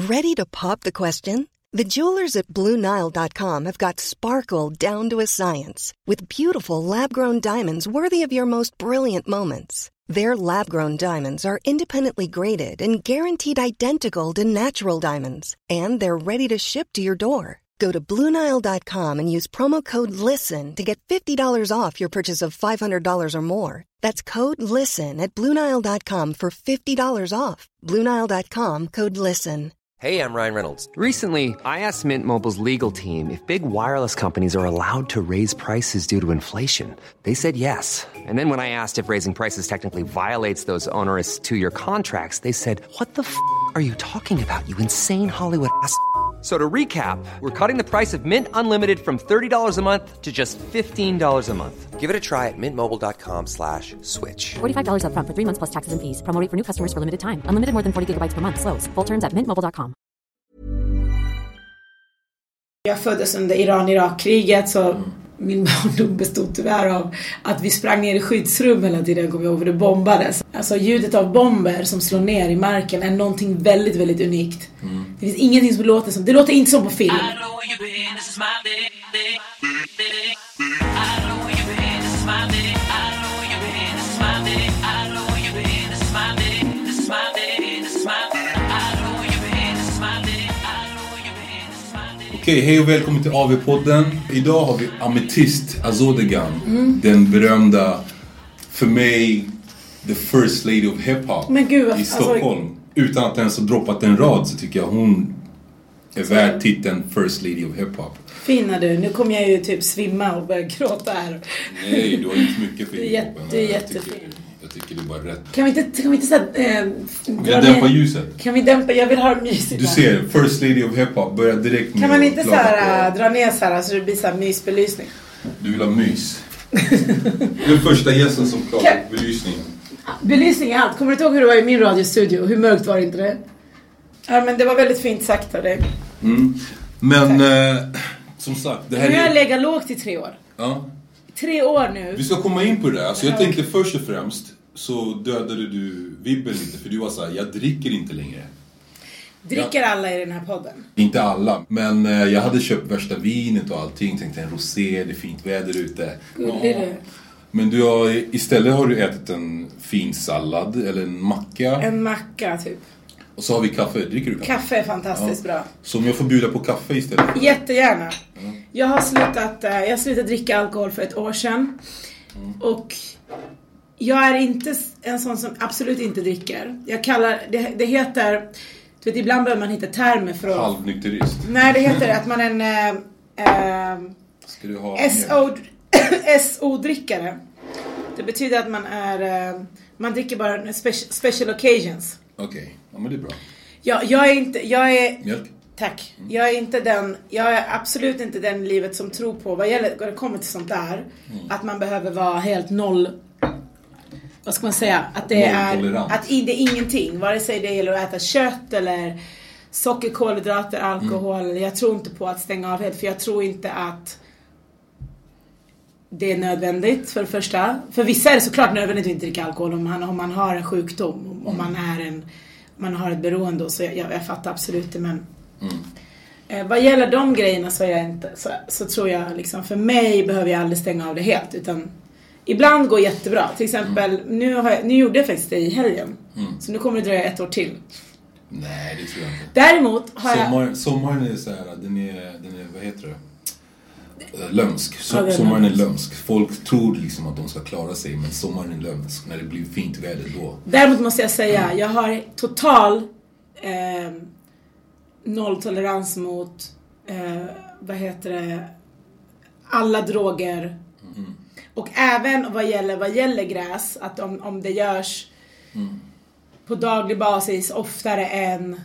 Ready to pop the question? The jewelers at BlueNile.com have got sparkle down to a science with beautiful lab-grown diamonds worthy of your most brilliant moments. Their lab-grown diamonds are independently graded and guaranteed identical to natural diamonds, and they're ready to ship to your door. Go to BlueNile.com and use promo code LISTEN to get $50 off your purchase of $500 or more. That's code LISTEN at BlueNile.com for $50 off. BlueNile.com, code LISTEN. Hey, I'm Ryan Reynolds. Recently, I asked Mint Mobile's legal team if big wireless companies are allowed to raise prices due to inflation. They said yes. And then when I asked if raising prices technically violates those onerous two-year contracts, they said, "What the f*** are you talking about, you insane Hollywood ass?" So to recap, we're cutting the price of Mint Unlimited from $30 a month to just $15 a month. Give it a try at mintmobile.com/switch. $45 up front for 3 months plus taxes and fees. Promo rate for new customers for limited time. Unlimited more than 40 gigabytes per month. Slows full terms at mintmobile.com. Jag föddes under Iran-Irak-kriget, så min barndom bestod tyvärr av att vi sprang ner i skyddsrum hela tiden, kommer jag ihåg, för det bombades. Alltså ljudet av bomber som slår ner i marken är någonting väldigt, väldigt unikt. Det finns ingenting som låter som, det låter inte som på film. Okej, hej och välkommen till AV-podden. Idag har vi Ametist Azodegan, den berömda, för mig, the first lady of hip-hop i Stockholm. Utan att ens ha droppat en rad så tycker jag hon är värd titeln first lady of hip-hop. Fina du, nu kommer jag ju typ svimma och börja gråta här. Nej, du har inte mycket för hip-hopen. Du är jättefin. Jag tycker det är bara rätt. Kan vi inte så dämpa ljuset? Kan vi dämpa? Jag vill ha mysigt. Du ser, first lady of hiphop börjar direkt med. Kan man inte så här dra ner så här så det blir så här mysbelysning? Du vill ha mys. Den första gästen som klarar belysning. Belysning är allt. Kommer du inte ihåg hur det var i min radiostudio? Hur mörkt var det inte det? Ja, men det var väldigt fint sagt av dig. Men som sagt, det här nu har jag legat lågt i 3 år. Ja. 3 år nu. Vi ska komma in på det. Alltså jag tänkte först och främst så dödade du vibben lite. För du var så här, jag dricker inte längre. Dricker alla i den här podden? Inte alla. Men jag hade köpt värsta vinet och allting. Tänkte en rosé, det är fint väder ute. Men istället har du ätit en fin sallad eller en macka. En macka typ. Och så har vi kaffe. Dricker du kaffe? Kaffe är fantastiskt bra. Så om jag får bjuda på kaffe istället? Jättegärna. Jag har slutat dricka alkohol för 1 år sedan. Och jag är inte en sån som absolut inte dricker. Jag kallar det heter, du vet, ibland behöver man hitta termer för att halvnykterist. Nej, det heter att man är en ska du ha SO-drickare. Det betyder att man dricker bara special occasions. Okej, ja men det är bra. Jag är mjölk. Tack. Jag är absolut inte den i livet som tror på vad det kommer till sånt där att man behöver vara helt noll. Vad ska man säga? Att det är ingenting. Vare sig det gäller att äta kött eller socker, kolhydrater, alkohol. Jag tror inte på att stänga av helt, för jag tror inte att det är nödvändigt för det första. För vissa är det såklart nödvändigt att inte dricka alkohol om man har en sjukdom, om man har ett beroende, så jag fattar absolut det, men vad gäller de grejerna så tror jag liksom, för mig behöver jag aldrig stänga av det helt, utan ibland går jättebra. Till exempel nu gjorde jag faktiskt det i helgen. Så nu kommer det dröja 1 år till. Nej, det tror jag inte. Däremot har sommaren är så här, den är vad heter det? Lömsk. Sommaren är lömsk. Folk tror liksom att de ska klara sig, men sommaren är lömsk. När det blir fint väder då. Däremot måste jag säga, jag har total nolltolerans mot alla droger. Och även vad gäller gräs, att om det görs på daglig basis oftare än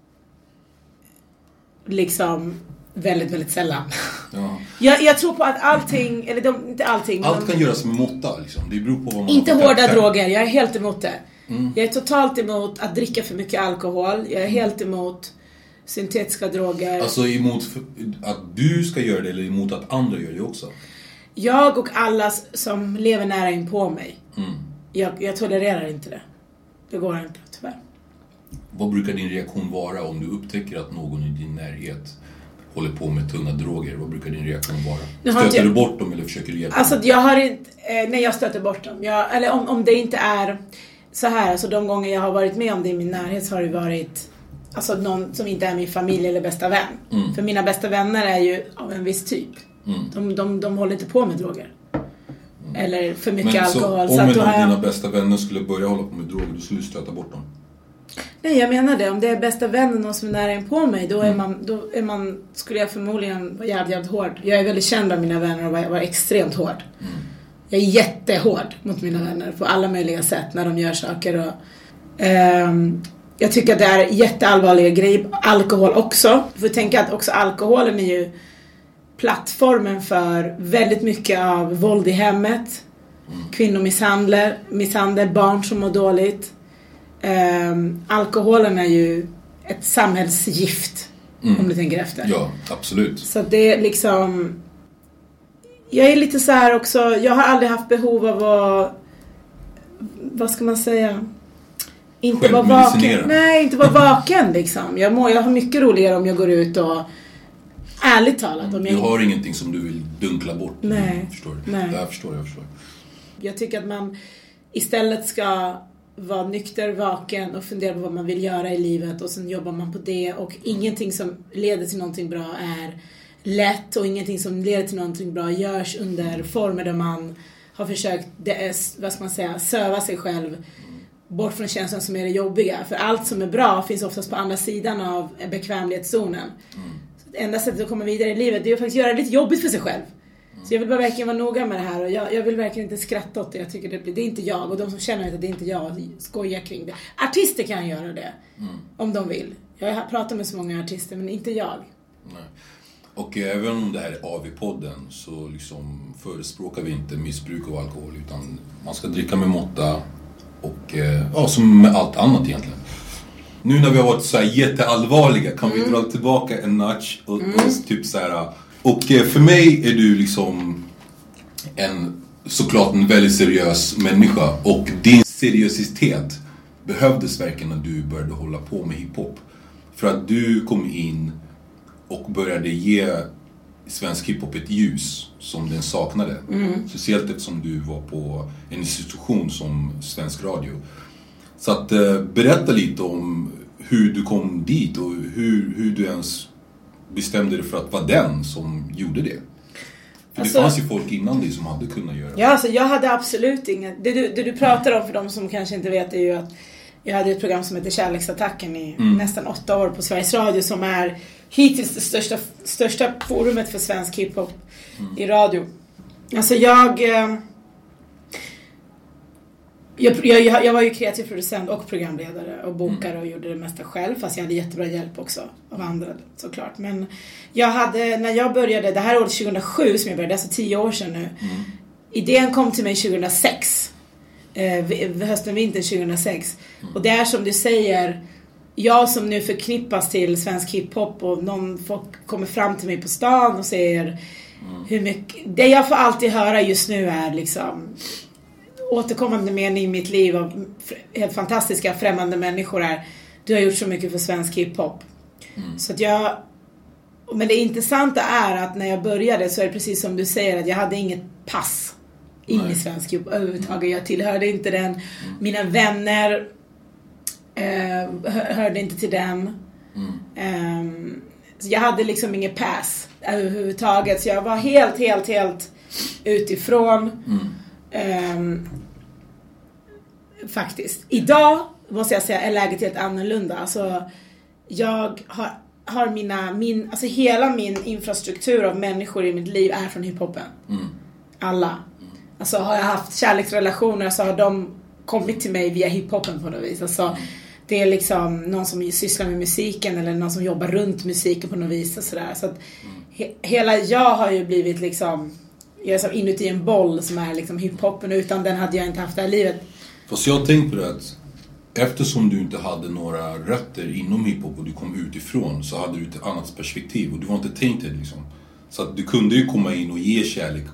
liksom väldigt, väldigt sällan. Ja. Jag tror på att allting, eller inte allting. Allt kan göras med måtta liksom. Det beror på vad man inte hårda droger, jag är helt emot det. Jag är totalt emot att dricka för mycket alkohol. Jag är helt emot syntetiska droger. Alltså emot att du ska göra det, eller emot att andra gör det också? Jag och alla som lever nära in på mig. Jag tolererar inte det. Det går inte, tyvärr. Vad brukar din reaktion vara om du upptäcker att någon i din närhet håller på med tunga droger? Vad brukar din reaktion vara? Stöter du bort dem eller försöker du hjälpa dem? Alltså jag har inte... nej, jag stöter bort dem. Eller om det inte är så här. Alltså de gånger jag har varit med om det i min närhet så har det varit... Alltså någon som inte är min familj eller bästa vän. För mina bästa vänner är ju av en viss typ. De håller inte på med droger. Eller för mycket alkohol. Så om en av dina bästa vänner skulle börja hålla på med droger, då skulle du stöta bort dem? Nej, jag menar det. Om det är bästa vännen som är nära in på mig, då är man skulle jag förmodligen vara jävligt hård. Jag är väldigt känd av mina vänner och var extremt hård. Jag är jättehård mot mina vänner på alla möjliga sätt när de gör saker. Och, jag tycker att det är jätteallvarliga grejer. Alkohol också. Du får tänka att också alkoholen är ju plattformen för väldigt mycket av våld i hemmet. Kvinnomisshandel, barn som mår dåligt. Alkoholen är ju ett samhällsgift om du tänker efter. Ja, absolut. Så det är liksom... Jag är lite så här också... Jag har aldrig haft behov av att... Vad ska man säga? Inte vara vaken. Nej, inte vara vaken liksom. Jag har mycket roligare om jag går ut och... Ärligt talat. Du har ingenting som du vill dunkla bort. Nej. Förstår. Nej. Jag förstår. Jag tycker att man istället ska vara nykter, vaken och fundera på vad man vill göra i livet. Och sen jobbar man på det. Och ingenting som leder till någonting bra är lätt. Och ingenting som leder till någonting bra görs under former där man har försökt, vad ska man säga, söva sig själv bort från känslan som är det jobbiga. För allt som är bra finns oftast på andra sidan av bekvämlighetszonen. Det enda sättet att komma vidare i livet, det är att faktiskt göra det lite jobbigt för sig själv. Så jag vill bara verkligen vara noga med det här. Och jag vill verkligen inte skratta åt det. Jag tycker det är inte jag. Och de som känner att det är inte jag skojar kring det. Artister kan göra det. Om de vill. Jag har pratat med så många artister, men inte jag. Nej. Och även om det här är AV-podden så liksom förespråkar vi inte missbruk av alkohol. Utan man ska dricka med måtta. Och som med allt annat egentligen. Nu när vi har varit så här jätteallvarliga kan vi dra tillbaka en notch och typ så här. Och för mig är du liksom såklart en väldigt seriös människa. Och din seriositet behövdes verkligen när du började hålla på med hiphop. För att du kom in och började ge svensk hiphop ett ljus som den saknade. Speciellt eftersom du var på en institution som Svensk Radio. Så att berätta lite om hur du kom dit och hur du ens bestämde dig för att vara den som gjorde det. För alltså, det fanns ju folk innan dig som hade kunnat göra det. Ja, alltså jag hade absolut inget. Det du pratar om för de som kanske inte vet är ju att jag hade ett program som heter Kärleksattacken i nästan 8 år på Sveriges Radio som är hittills det största forumet för svensk hiphop i radio. Alltså jag var ju kreativ producent och programledare och bokare och gjorde det mesta själv, fast jag hade jättebra hjälp också av andra såklart. Men när jag började, det här året 2007 som jag började, alltså 10 år sedan nu. Idén kom till mig 2006. Hösten, vintern 2006. Och det är som du säger, jag som nu förknippas till svensk hiphop och folk kommer fram till mig på stan och säger hur mycket, det jag får alltid höra just nu är liksom återkommande mening i mitt liv av helt fantastiska främmande människor är: du har gjort så mycket för svensk hiphop. Så att men det intressanta är att när jag började så är det precis som du säger, att jag hade inget pass in i svensk hiphop överhuvudtaget. Jag tillhörde inte den. Mina vänner hörde inte till den. Så jag hade liksom inget pass överhuvudtaget. Så jag var helt utifrån. Faktiskt. Idag måste jag säga är läget helt annorlunda. Alltså jag har alltså hela min infrastruktur av människor i mitt liv är från hiphopen. Alla. Alltså har jag haft kärleksrelationer så har de kommit till mig via hiphopen på något vis. Alltså det är liksom någon som sysslar med musiken eller någon som jobbar runt musiken på något vis och sådär. Så att hela jag har ju blivit liksom, jag är som inuti en boll som är liksom hiphopen, och utan den hade jag inte haft det här livet. Fast jag tänkte på det att eftersom du inte hade några rötter inom hiphop och du kom utifrån, så hade du ett annat perspektiv och du var inte tänkt det liksom. Så att du kunde ju komma in och ge kärlek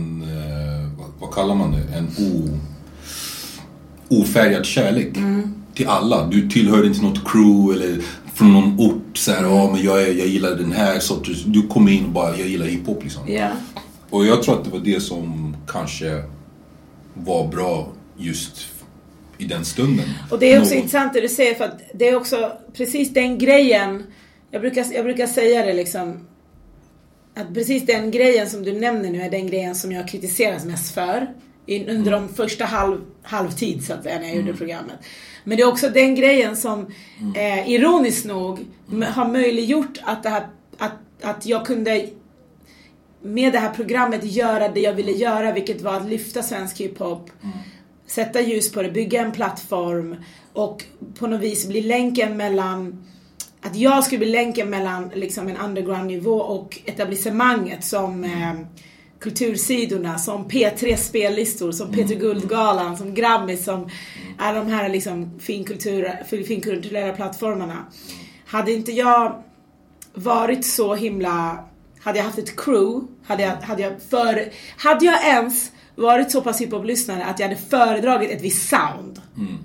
vad kallar man det? En ofärgad kärlek till alla. Du tillhör inte något crew eller från någon ort så här, men jag gillar den här sortens. Du kommer in och bara, jag gillar hiphop liksom. Yeah. Och jag tror att det var det som kanske var bra just i den stunden. Och det är också intressant det du säger, för att det är också precis den grejen. Jag brukar säga det liksom, att precis den grejen som du nämner nu är den grejen som jag kritiseras mest för under de första halvtid så att säga, när jag gjorde programmet. Men det är också den grejen som ironiskt nog har möjliggjort att jag kunde med det här programmet göra det jag ville göra, vilket var att lyfta svensk hiphop, sätta ljus på det, bygga en plattform och på något vis bli länken mellan, att jag skulle bli länken mellan liksom en underground-nivå och etablissemanget som kultursidorna, som P3 spellistor, som Peter Guldgalan, som Grammy, som är de här liksom finkulturella plattformarna. Hade inte jag varit så himla, hade jag haft ett crew, hade jag ens varit så pass hiphop-lyssnare att jag hade föredragit ett visst sound,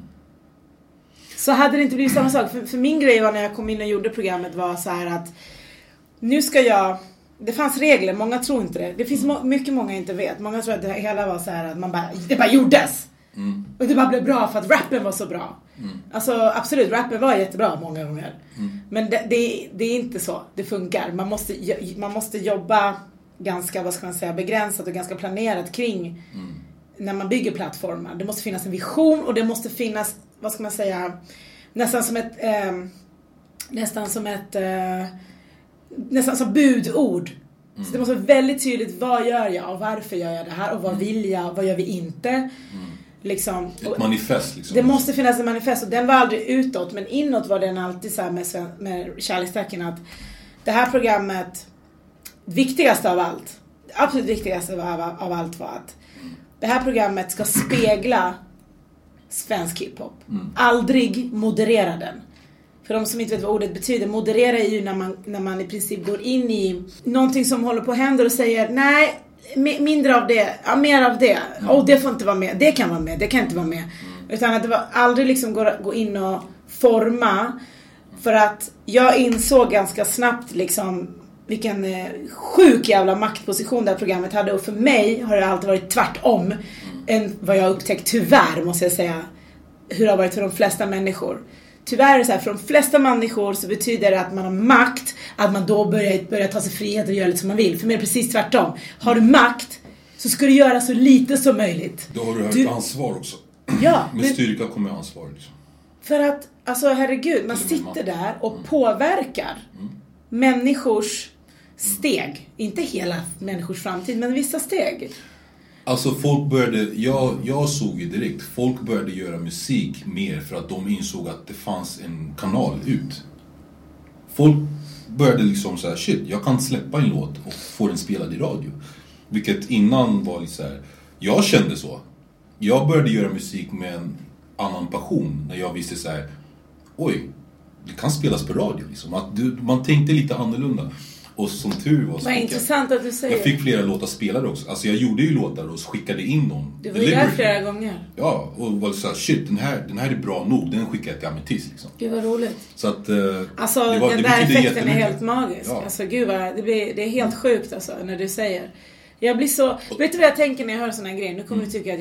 så hade det inte blivit samma sak. För min grej var, när jag kom in och gjorde programmet, var så här att nu ska jag, det fanns regler, många tror inte det. Det finns mycket många inte vet. Många tror att det hela var så här att det bara gjordes. Och det bara blev bra för att rappen var så bra. Alltså absolut, rappen var jättebra många gånger. Men det är inte så det funkar. Man måste jobba ganska, vad ska man säga, begränsat och ganska planerat kring när man bygger plattformar. Det måste finnas en vision, och det måste finnas, vad ska man säga, nästan som budord. Så det måste vara väldigt tydligt, vad gör jag och varför gör jag det här och vad vill jag, vad gör vi inte. Liksom. Ett manifest liksom. Det måste finnas en manifest, och den var aldrig utåt, men inåt var den alltid så här med kärlekstecken, att det här programmet, viktigaste av allt, absolut viktigaste av allt var att det här programmet ska spegla svensk hiphop. Aldrig moderera den. För de som inte vet vad ordet betyder, moderera är ju när man i princip går in i någonting som håller på att hända och säger nej, mindre av det, ja, mer av det. Det får inte vara med, det kan vara med, det kan inte vara med. Utan att det var aldrig liksom gå in och forma. För att jag insåg ganska snabbt liksom vilken sjuk jävla maktposition det här programmet hade. Och för mig har det alltid varit tvärtom än vad jag upptäckt, tyvärr måste jag säga, hur det har varit för de flesta människor. Tyvärr är det så här, för de flesta människor så betyder det att man har makt, att man då börjar ta sig frihet och göra lite som man vill. För mig är det precis tvärtom. Har du makt så ska du göra så lite som möjligt. Då har du ansvar också. Ja, med styrka kommer ansvar liksom. För att, alltså herregud, man sitter där och påverkar människors steg. Inte hela människors framtid, men vissa steg. Alltså folk började, jag såg ju direkt, folk började göra musik mer för att de insåg att det fanns en kanal ut. Folk började liksom så här, shit, jag kan släppa en låt och få den spelad i radio. Vilket innan var lite så här, jag kände så. Jag började göra musik med en annan passion när jag visste så här, oj, det kan spelas på radio liksom. Att man tänkte lite annorlunda. Och som tur var så vad intressant att du säger. Jag fick flera låtar spelade också. Alltså jag gjorde ju låtar och skickade in dem. Du var ju där flera gånger. Ja, och var så här, shit, den här är bra nog. Den skickar jag till Ametist liksom. Det var roligt. Så att alltså den där effekten är helt magisk. Ja. Alltså gud vad, det är helt sjukt alltså när du säger. Jag blir så, vet du vad jag tänker när jag hör såna här grejer? Nu kommer du tycka att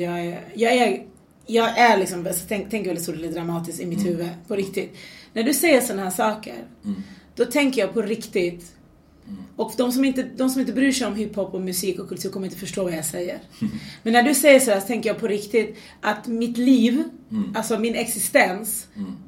jag är liksom, tänker väldigt så lite dramatiskt i mitt huvud på riktigt. När du säger såna här saker, då tänker jag på riktigt. Och de som inte bryr sig om hiphop och musik och kultur kommer inte förstå vad jag säger. Men när du säger så här så tänker jag på riktigt att mitt liv, alltså min existens,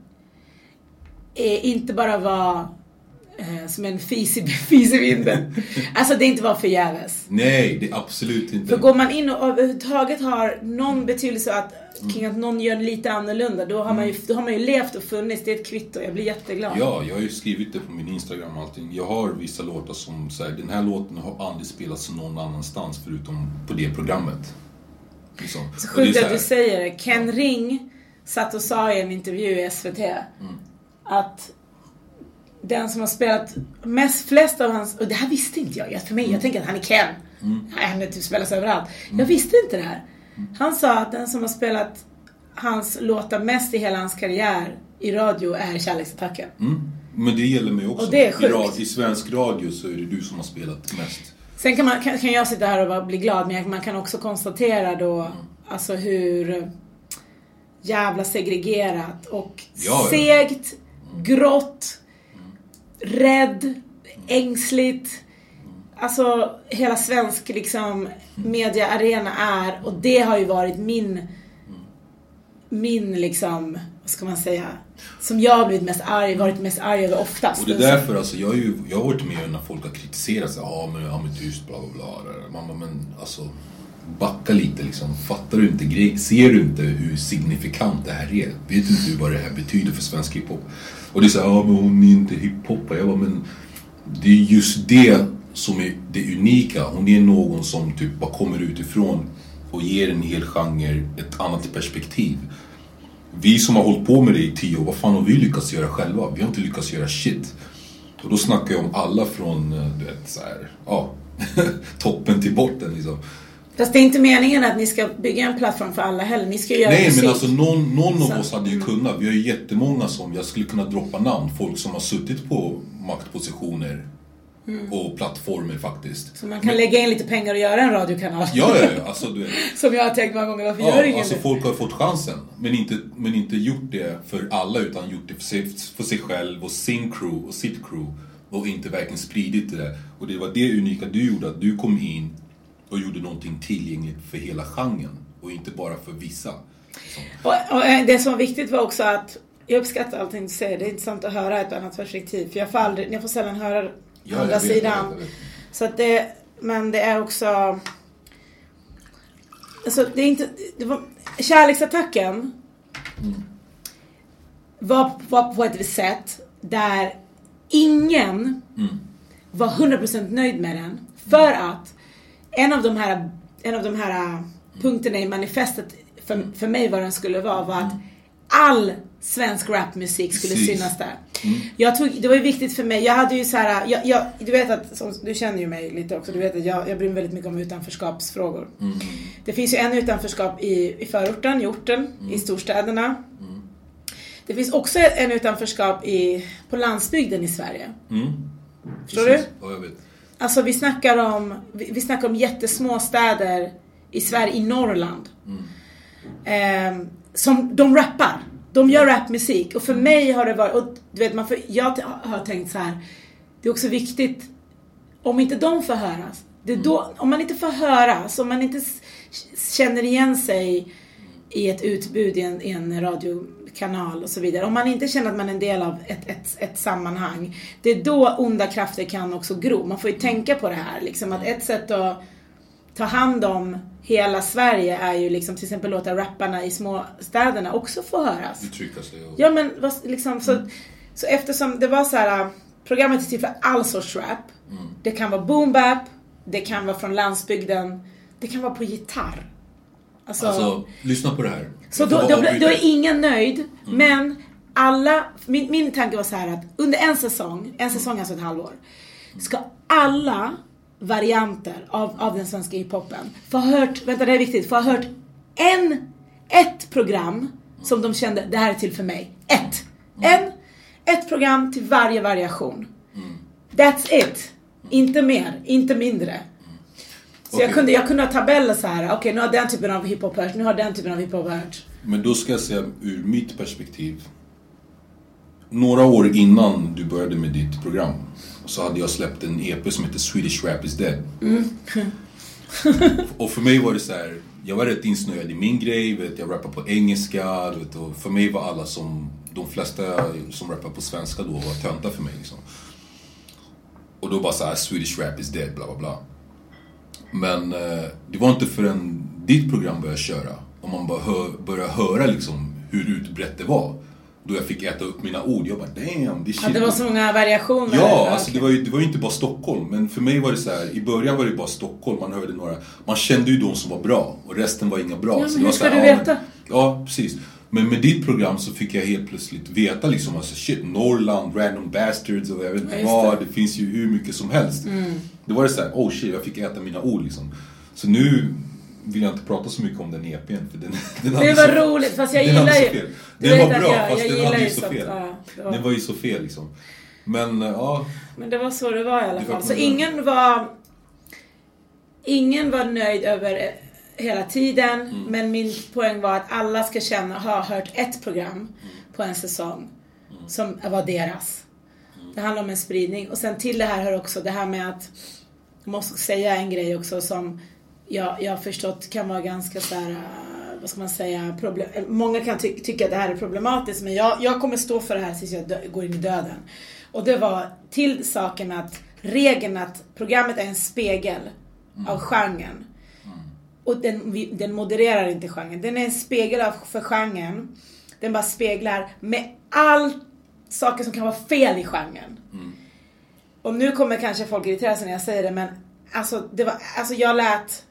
är inte bara var som en fis i vinden. Alltså det inte var förgäves. Nej, det är absolut inte. För går man in och överhuvudtaget har någon betydelse kring att någon gör lite annorlunda, då har man ju levt och funnits. Det är ett kvitto, jag blir jätteglad. Ja, jag har ju skrivit det på min Instagram och allting. Jag har vissa låtar som säger, den här låten har aldrig spelats någon annanstans förutom på det programmet. Liksom. Så sjukt att du säger det. Ken Ring satt och sa i en intervju i SVT att den som har spelat flest av hans, och det här visste inte jag för mig, jag tänker att han är Ken. Han är typ spelas överallt. Jag visste inte det här. Han sa att den som har spelat hans låtar mest i hela hans karriär i radio är Kärleksattacken. Men det gäller mig också. Och det är sjukt. I svensk radio så är det du som har spelat mest. Sen kan jag sitta här och bli glad, men man kan också konstatera då alltså hur jävla segregerat och segt, grått, rädd, ängsligt. Alltså hela svensk liksom mediaarena är, och det har ju varit min liksom, vad ska man säga, som jag har blivit varit mest arg över oftast. Och det är därför alltså, jag har varit med när folk har kritiserat sig, men tyst, bla bla bla. Mamma, men alltså backa lite liksom. Fattar du inte, ser du inte hur signifikant det här är? Vet du inte vad det här betyder för svensk hiphop? Och det är så men hon är inte hiphop. Jag bara, men det är just det som är det unika. Hon är någon som typ bara kommer utifrån och ger en hel genre ett annat perspektiv. Vi som har hållit på med det i 10 år, vad fan har vi lyckats göra själva? Vi har inte lyckats göra shit. Och då snackar jag om alla från, du vet, så här, toppen till botten liksom. Fast det är inte meningen att ni ska bygga en plattform för alla heller. Ni ska göra musik. Men alltså någon av oss hade ju kunnat. Vi har ju jättemånga som, jag skulle kunna droppa namn. Folk som har suttit på maktpositioner och plattformer faktiskt. Så man kan lägga in lite pengar och göra en radiokanal. Ja, alltså du vet. Som jag har tänkt många gånger, varför gör ingen alltså det? folk har fått chansen. Men inte gjort det för alla, utan gjort det för sig själv och sin crew och sitt crew. Och inte verkligen spridit det. Och det var det unika du gjorde, att du kom in och gjorde någonting tillgängligt för hela genren. Och inte bara för vissa. Och det som var viktigt var också att jag uppskattar allting du säger. Det är intressant att höra ett annat perspektiv. För jag får sällan höra andra sidan. Jag vet. Så att men det är också, alltså det är inte, det var, Kärleksattacken var på ett visst sätt där ingen var 100% nöjd med den. För att en av de här punkterna i manifestet för mig vad den skulle vara var att all svensk rapmusik skulle synas där. Det var ju viktigt för mig. Jag hade ju så här, du vet att du känner ju mig lite också. Du vet att jag bryr mig väldigt mycket om utanförskapsfrågor. Det finns ju en utanförskap i förorten, i orten, i storstäderna. Det finns också en utanförskap på landsbygden i Sverige. Förstår du? Ja, jag vet. Alltså vi snackar om jättesmå städer i Sverige, i Norrland. Som de rappar. De gör rapmusik. Och för mig har det varit, och du vet, jag har tänkt så här, det är också viktigt, om inte de får höras, det är då, om man inte får höras, om man inte känner igen sig i ett utbud i en radiokanal och så vidare, om man inte känner att man är en del av ett sammanhang, det är då onda krafter kan också gro. Man får ju tänka på det här liksom, att ett sätt att ta hand om hela Sverige är ju liksom till exempel låta rapparna i små städerna också få höras. Uttrycka sig. Ja, men liksom så eftersom det var så här, programmet är till för all sorts rap. Det kan vara boom bap, det kan vara från landsbygden, det kan vara på gitarr. Alltså lyssna på det här. Så då är ingen nöjd, men alla, min tanke var så här att under en säsong alltså ett halvår, ska alla varianter av den svenska hiphopen få hört ett program som de kände, det här är till för mig. Ett program till varje variation. That's it. Inte mer, inte mindre. Så okay. jag kunde ha tabeller så här. Okej, nu har den typen av hiphop hört, nu har den typen av hiphop hört. Men då ska jag säga ur mitt perspektiv. Några år innan du började med ditt program så hade jag släppt en EP som heter Swedish Rap is Dead. Och för mig var det så här, jag var rätt insnöad i min grej, vet, jag rappar på engelska, vet, och för mig var de flesta som rappar på svenska då var tönta för mig liksom. Och då bara så här, Swedish Rap is Dead, bla bla bla. Men det var inte förrän ditt program började köra och man bara började höra liksom hur utbrett det var. Då jag fick äta upp mina ord. Jag bara, damn, det shit. Ja, det var så många variationer. Ja, alltså det var ju inte bara Stockholm. Men för mig var det så här, i början var det bara Stockholm. Man hörde några, man kände ju de som var bra. Och resten var inga bra. Ja, så men det var ska så här, du veta? Ja, precis. Men med ditt program så fick jag helt plötsligt veta liksom, alltså shit, Norrland, Random Bastards och jag vet inte vad. Det finns ju hur mycket som helst. Det var det så här, oh shit, jag fick äta mina ord liksom. Så nu, vill jag inte prata så mycket om den EPn. För den det var roligt, fast jag gillar ju... Den var bra, fast den hade ju så fel. Den var ju så fel liksom. Men ja... Men det var så det var i alla fall. Så ingen var nöjd över hela tiden. Men min poäng var att alla ska ha hört ett program på en säsong som var deras. Det handlar om en spridning. Och sen till det här hör också det här med att jag måste säga en grej också som jag har förstått kan vara ganska så här, vad ska man säga, många kan tycka att det här är problematiskt, men jag kommer stå för det här tills jag går in i döden. Och det var till saken att regeln att programmet är en spegel av genren. Och den modererar inte genren. Den är en spegel för genren. Den bara speglar med all saker som kan vara fel i genren. Och nu kommer kanske folk irritera sig när jag säger det, men alltså jag lät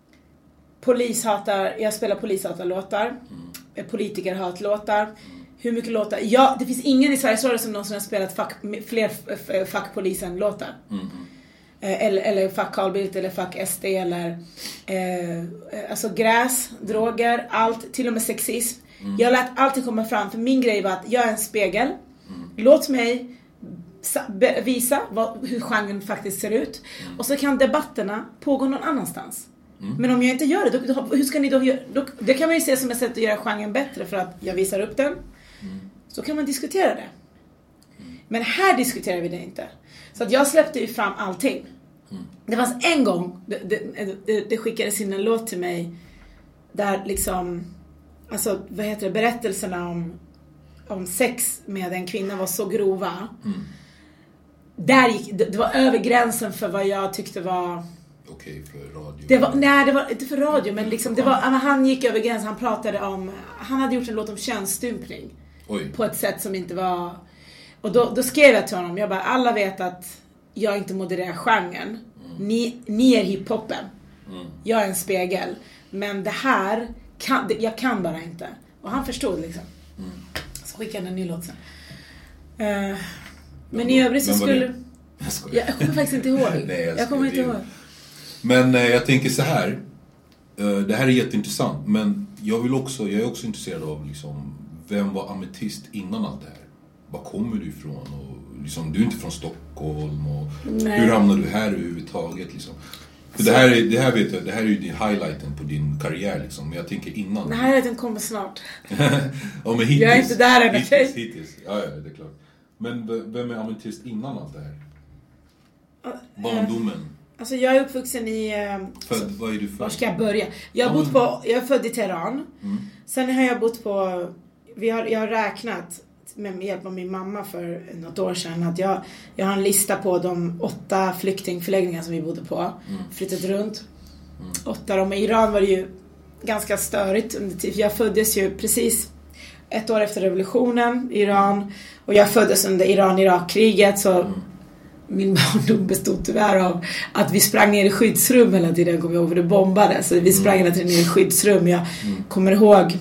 jag spelar polishatarlåtar, politikerhatlåtar, hur mycket låtar. Det finns ingen i Sveriges Radio som någonsin har spelat fler fuck polisen-låtar. Eller fuck Carl Bildt eller fuck SD eller alltså gräs, droger, allt, till och med sexism. Jag lät alltid komma fram, för min grej var att jag är en spegel. Låt mig visa hur genren faktiskt ser ut. Och så kan debatterna pågå någon annanstans. Men om jag inte gör det, hur ska ni då göra? Det kan man ju se som ett sätt att göra genren bättre, för att jag visar upp den. Så kan man diskutera det. Men här diskuterar vi det inte. Så att jag släppte ju fram allting. Det fanns en gång det skickades in en låt till mig där liksom, alltså vad heter det, berättelserna om sex med en kvinna var så grova. Där det var över gränsen för vad jag tyckte var okej för radio. Det var inte för radio, men liksom han gick över gränsen. Han pratade om, han hade gjort en låt om könsstympning. Oj. På ett sätt som inte var. Och då skrev jag till honom, jag bara, alla vet att jag inte modererar genren. Ni är hiphopen. Jag är en spegel. Men det här jag kan bara inte. Och han förstod liksom. Så skickade han en ny låt sen. Men i övrigt så skulle... Jag kommer faktiskt inte ihåg. Nej, jag kommer inte ihåg. Men jag tänker så här. Det här är jätteintressant. Men jag är också intresserad av liksom, vem var ametist innan allt det här? Var kommer du ifrån? Och, liksom, du är inte från Stockholm. Och hur hamnade du här överhuvudtaget? Liksom? För det här vet jag, det här är ju din highlighten på din karriär liksom. Men jag tänker innan. Den highlighten kommer snart. Ja, men hittills, jag är inte där än. Hittills. Ja, det är klart. Men vem är ametist innan allt det här? Barndomen. Alltså jag är uppvuxen i... Vad är du för? Var ska jag börja? Jag är född i Teheran. Sen har jag bott på... Jag har räknat med hjälp av min mamma för något år sedan att jag har en lista på de 8 flyktingförläggningar som vi bodde på. Flyttat runt. 8 av Iran var det ju ganska störigt. Jag föddes ju precis 1 år efter revolutionen i Iran. Och jag föddes under Iran-Irak-kriget, så min barndom bestod tyvärr av att vi sprang ner i skyddsrum hela tiden, kommer jag ihåg, för det bombade. Så vi sprang hela tiden ner i skyddsrum. Jag kommer ihåg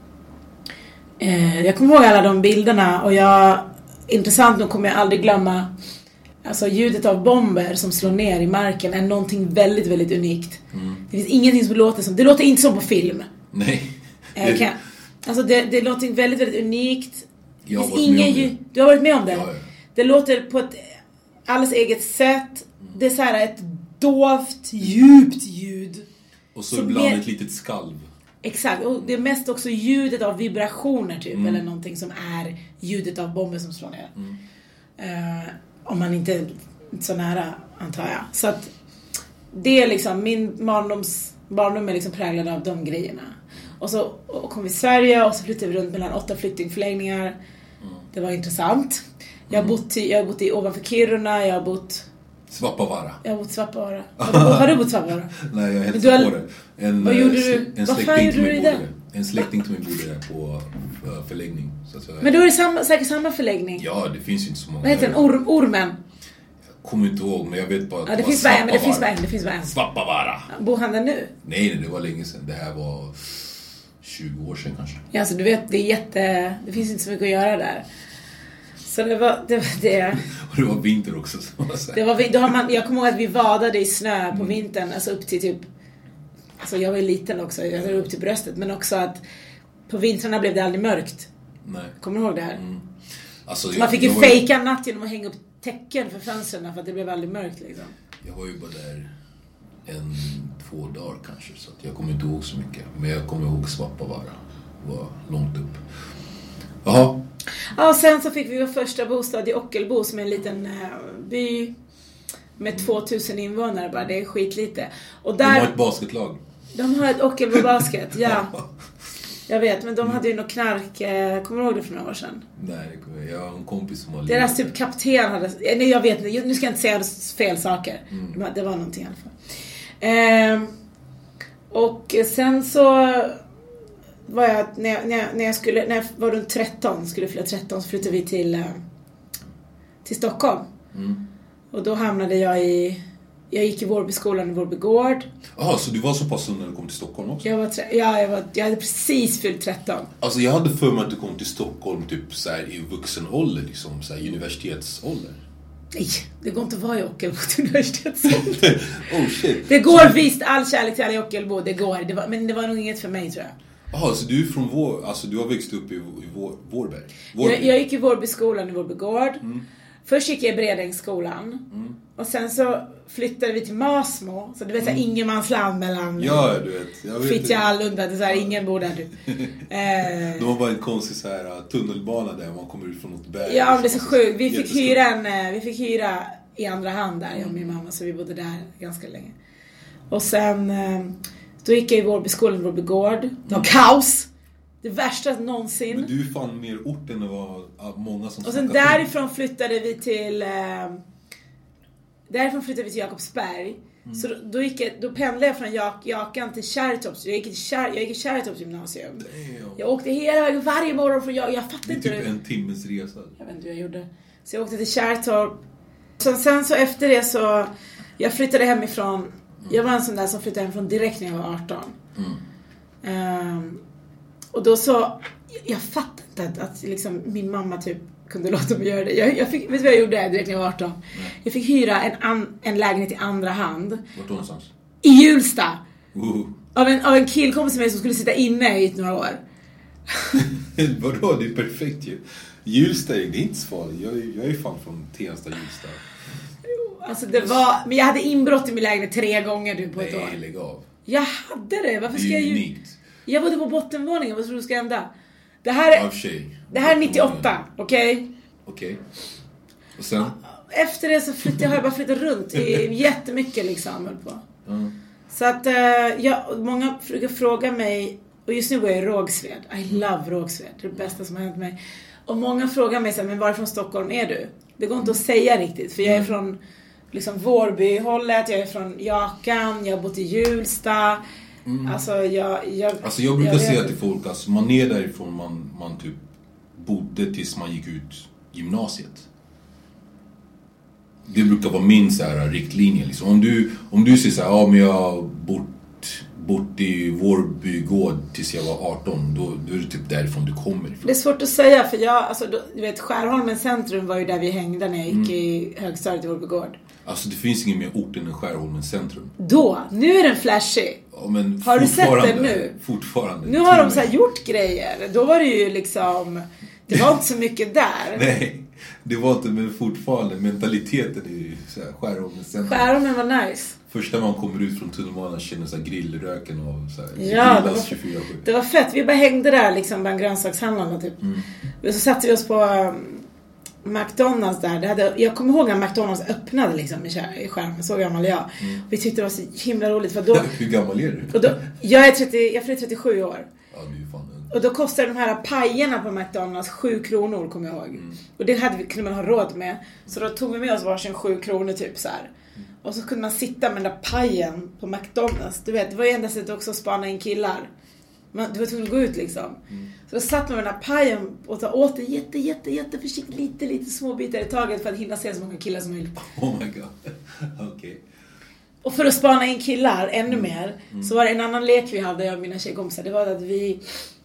alla de bilderna, och intressant nog kommer jag aldrig glömma, alltså ljudet av bomber som slår ner i marken är någonting väldigt, väldigt unikt. Det finns ingenting som låter som, det låter inte som på film. Nej. Alltså det låter väldigt, väldigt unikt. Du har varit med om det? Ja. Det låter på ett alldeles eget sätt. Det är så här ett dovt, djupt ljud. Och så ibland ett litet skalv. Exakt, och det är mest också ljudet av vibrationer typ, eller någonting som är ljudet av bomber som slår ner. Om man inte är så nära, antar jag. Så att det är liksom, min barndom är liksom präglad av de grejerna. Och så kom vi till Sverige och så flyttade vi runt mellan 8 flyktingförläggningar. Det var intressant. Jag har bott ovanför Kiruna, jag har bott... Svappavaara. Jag har bott Svappavaara. Har du bott Svappavaara? Nej, jag hälsade på det. Vad gjorde du? Vad fan gjorde du i det? En släkting till mig bodde där på förläggning. Så att säga. Men då är det säkert samma förläggning? Ja, det finns inte så många. Vad heter den? Ormen? Jag kommer inte ihåg, men jag vet bara att det finns bara en. Svappavaara. Bor han där nu? Nej, det var länge sedan. Det här var 20 år sedan kanske. Ja, alltså du vet, det finns inte så mycket att göra där. Så det var det. Och det var vinter också. Jag kommer ihåg att vi vadade i snö på vintern, alltså upp till typ alltså jag var ju liten också, jag var upp till bröstet, men också att på vintrarna blev det aldrig mörkt. Nej. Kommer du ihåg det här? Alltså, man fick ju fejka natt genom att hänga upp täcken för fönstren för att det blev aldrig mörkt liksom. Jag var ju bara där 1-2 dagar kanske, så att jag kommer inte ihåg så mycket. Men jag kommer ihåg Svappavaara. Var långt upp. Jaha. Ja, och sen så fick vi vår första bostad i Ockelbo, som är en liten by med 2000 invånare bara. Det är skitlite. Och där, de har ett basketlag. De har ett Ockelbo basket, ja. Jag vet, men de hade ju något knark. Kommer du ihåg det för några år sedan? Nej, jag har en kompis som har deras typ kapten hade... Nej, jag vet inte. Nu ska jag inte säga fel saker. Det var någonting i alla fall. Och sen så var jag... När jag var runt 13, skulle fylla 13, så flyttade vi till Stockholm. Och då hamnade jag gick i Vårbyskolan i Vårbygård. Jaha, så du var så pass ung när du kom till Stockholm också? Jag hade precis fyllt 13. Alltså jag hade för mig att du kom till Stockholm typ så här i vuxen ålder, liksom så här universitetsålder. Nej, det går inte att vara i Ockelbo till universitetsålder. Oh shit. Det går visst, all kärlek till alla i Ockelbo, det går. Men det var nog inget för mig, tror jag. Jaha, så du är från du har växt upp i Vårberg? Jag gick i Vårbyskolan i Vårbygård. Först gick jag i Bredängsskolan. Och sen så flyttade vi till Masmo. Så du vet såhär, ingenmansland mellan... Ja, du vet. Fittja Allunda, det är såhär, ingen bor där typ. Det var bara en konstig så här tunnelbana där man kommer ut från något berg. Ja, men det är så sjukt. Vi fick hyra i andra hand där, jag och min mamma. Så vi bodde där ganska länge. Och sen... Då gick jag i Vårbyskolan i Vårbygård. Det var kaos. Det värsta någonsin. Men du är fan mer ort än det var många som... Och sen därifrån flyttade vi till... Därifrån flyttade vi till Jakobsberg. Så då pendlade jag från Jakan till Kärrtorps. Jag gick i Kärrtorps gymnasium. Jag åkte hela vägen varje morgon från jag fattade inte. Det är typ en timmes resa. Jag vet inte hur jag gjorde. Så jag åkte till Kärrtorp. Sen så efter det så... Jag flyttade hemifrån. Jag var en sån där som flyttade hemifrån direkt när jag var 18. Och då så... Jag fattade inte att liksom, min mamma typ kunde låta mig göra det. Vet du vad jag gjorde direkt när jag var 18? Jag fick hyra en lägenhet i andra hand. Vart någonstans? I Hjulsta. Av en killkompis med mig som skulle sitta inne i några år. Vadå? Det är perfekt ju. Hjulsta, det är inte så farligt. Jag är fan från Tensta, Hjulsta. Alltså det var... Men jag hade inbrott i min lägenhet 3 gånger på ett år. Nej, lägg av. Jag hade det. Varför ska jag ju... Unikt. Jag bodde på bottenvåningen. Vad tror du ska hända? Det här är 98, okej? Okej. Och sen? Efter det så har jag bara flyttat runt jättemycket liksom. Så att många frågar mig, och just nu är jag i Rågsved. I love Rågsved. Det är det bästa som har hänt mig. Och många frågar mig så här, men varifrån Stockholm är du? Det går inte att säga riktigt, för jag är från liksom Vårbyhållet, jag är från Jakan, jag har bott i Hjulsta. Alltså jag brukar säga till folk, alltså man är därifrån man typ bodde tills man gick ut gymnasiet. Det brukar vara min så här riktlinje liksom. Om du säger så här, ja men jag har bott i Vårbygård tills jag var 18, då är det typ därifrån du kommer ifrån. Det är svårt att säga, för du vet, Skärholmen centrum var ju där vi hängde när jag gick i högstadiet i Vårbygård. Alltså det finns ingen mer ort än Skärholmen centrum. Nu är den flashig. Ja, men har du sett det nu? Fortfarande. Nu har de så här gjort grejer. Då var det ju liksom... Det var inte så mycket där. Nej, det var inte, men fortfarande mentaliteten är ju så här, Skärholmen centrum. Skärholmen var nice. Första man kommer ut från tunnelbanan känner så här grillröken och så här, ja, grillas 24/7. Det var fett. Vi bara hängde där liksom bland grönsakshandlarna typ. Och så satte vi oss på McDonalds där. Jag kommer ihåg att McDonalds öppnade liksom i skärmen. Så gammal jag. Vi tyckte det var så himla roligt. För då, hur gammal är du? Och då, jag fyller 37 år. Ja, du är fan. Och då kostade de här pajerna på McDonalds 7 kronor, kommer jag ihåg. Och det kunde man ha råd med. Så då tog vi med oss varsin 7 kronor typ så här. Och så kunde man sitta med den där pajen på McDonalds. Du vet, det var ju enda sättet också att spana in killar. Du var tvungen att gå ut liksom. Så då satt man med den där pajen och åt det jätte försiktigt, lite små bitar i taget för att hinna se så många killar som möjligt. Oh my god. Okej. Och för att spana in killar ännu mer så var det en annan lek vi hade, jag och mina tjejkompisar. Det var att vi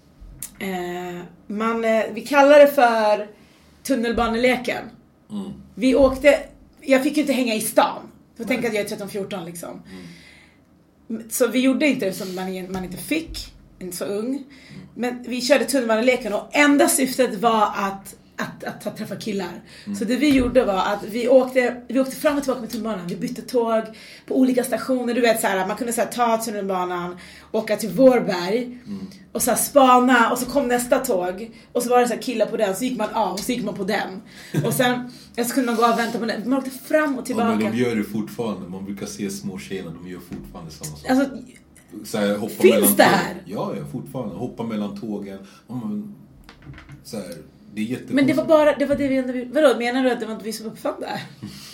kallade det för tunnelbaneleken. Vi åkte, jag fick ju inte hänga i stan. För tänk att jag är 13-14 liksom. Så vi gjorde inte det som man inte fick, inte så ung. Men vi körde tunnelbaneleken och enda syftet var att träffa killar. Så det vi gjorde var att vi åkte fram och tillbaka med tunnelbanan. Vi bytte tåg på olika stationer. Du vet så här, man kunde så här, ta tunnelbanan, åka till Vårberg och så här, spana, och så kom nästa tåg och så var det så här killar på den, så gick man av och så gick man på den. Och sen så kunde man gå och vänta på den. Man åkte fram och tillbaka. Ja, men de gör det fortfarande. Man brukar se små tjejerna, de gör fortfarande samma sak. Alltså, så här, hoppa finns mellan det här? Ja, fortfarande. Hoppa mellan tågen. Så här, det är jättekonstigt. Men det var det vi... Vadå, menar du att det var inte vi som uppfann det här?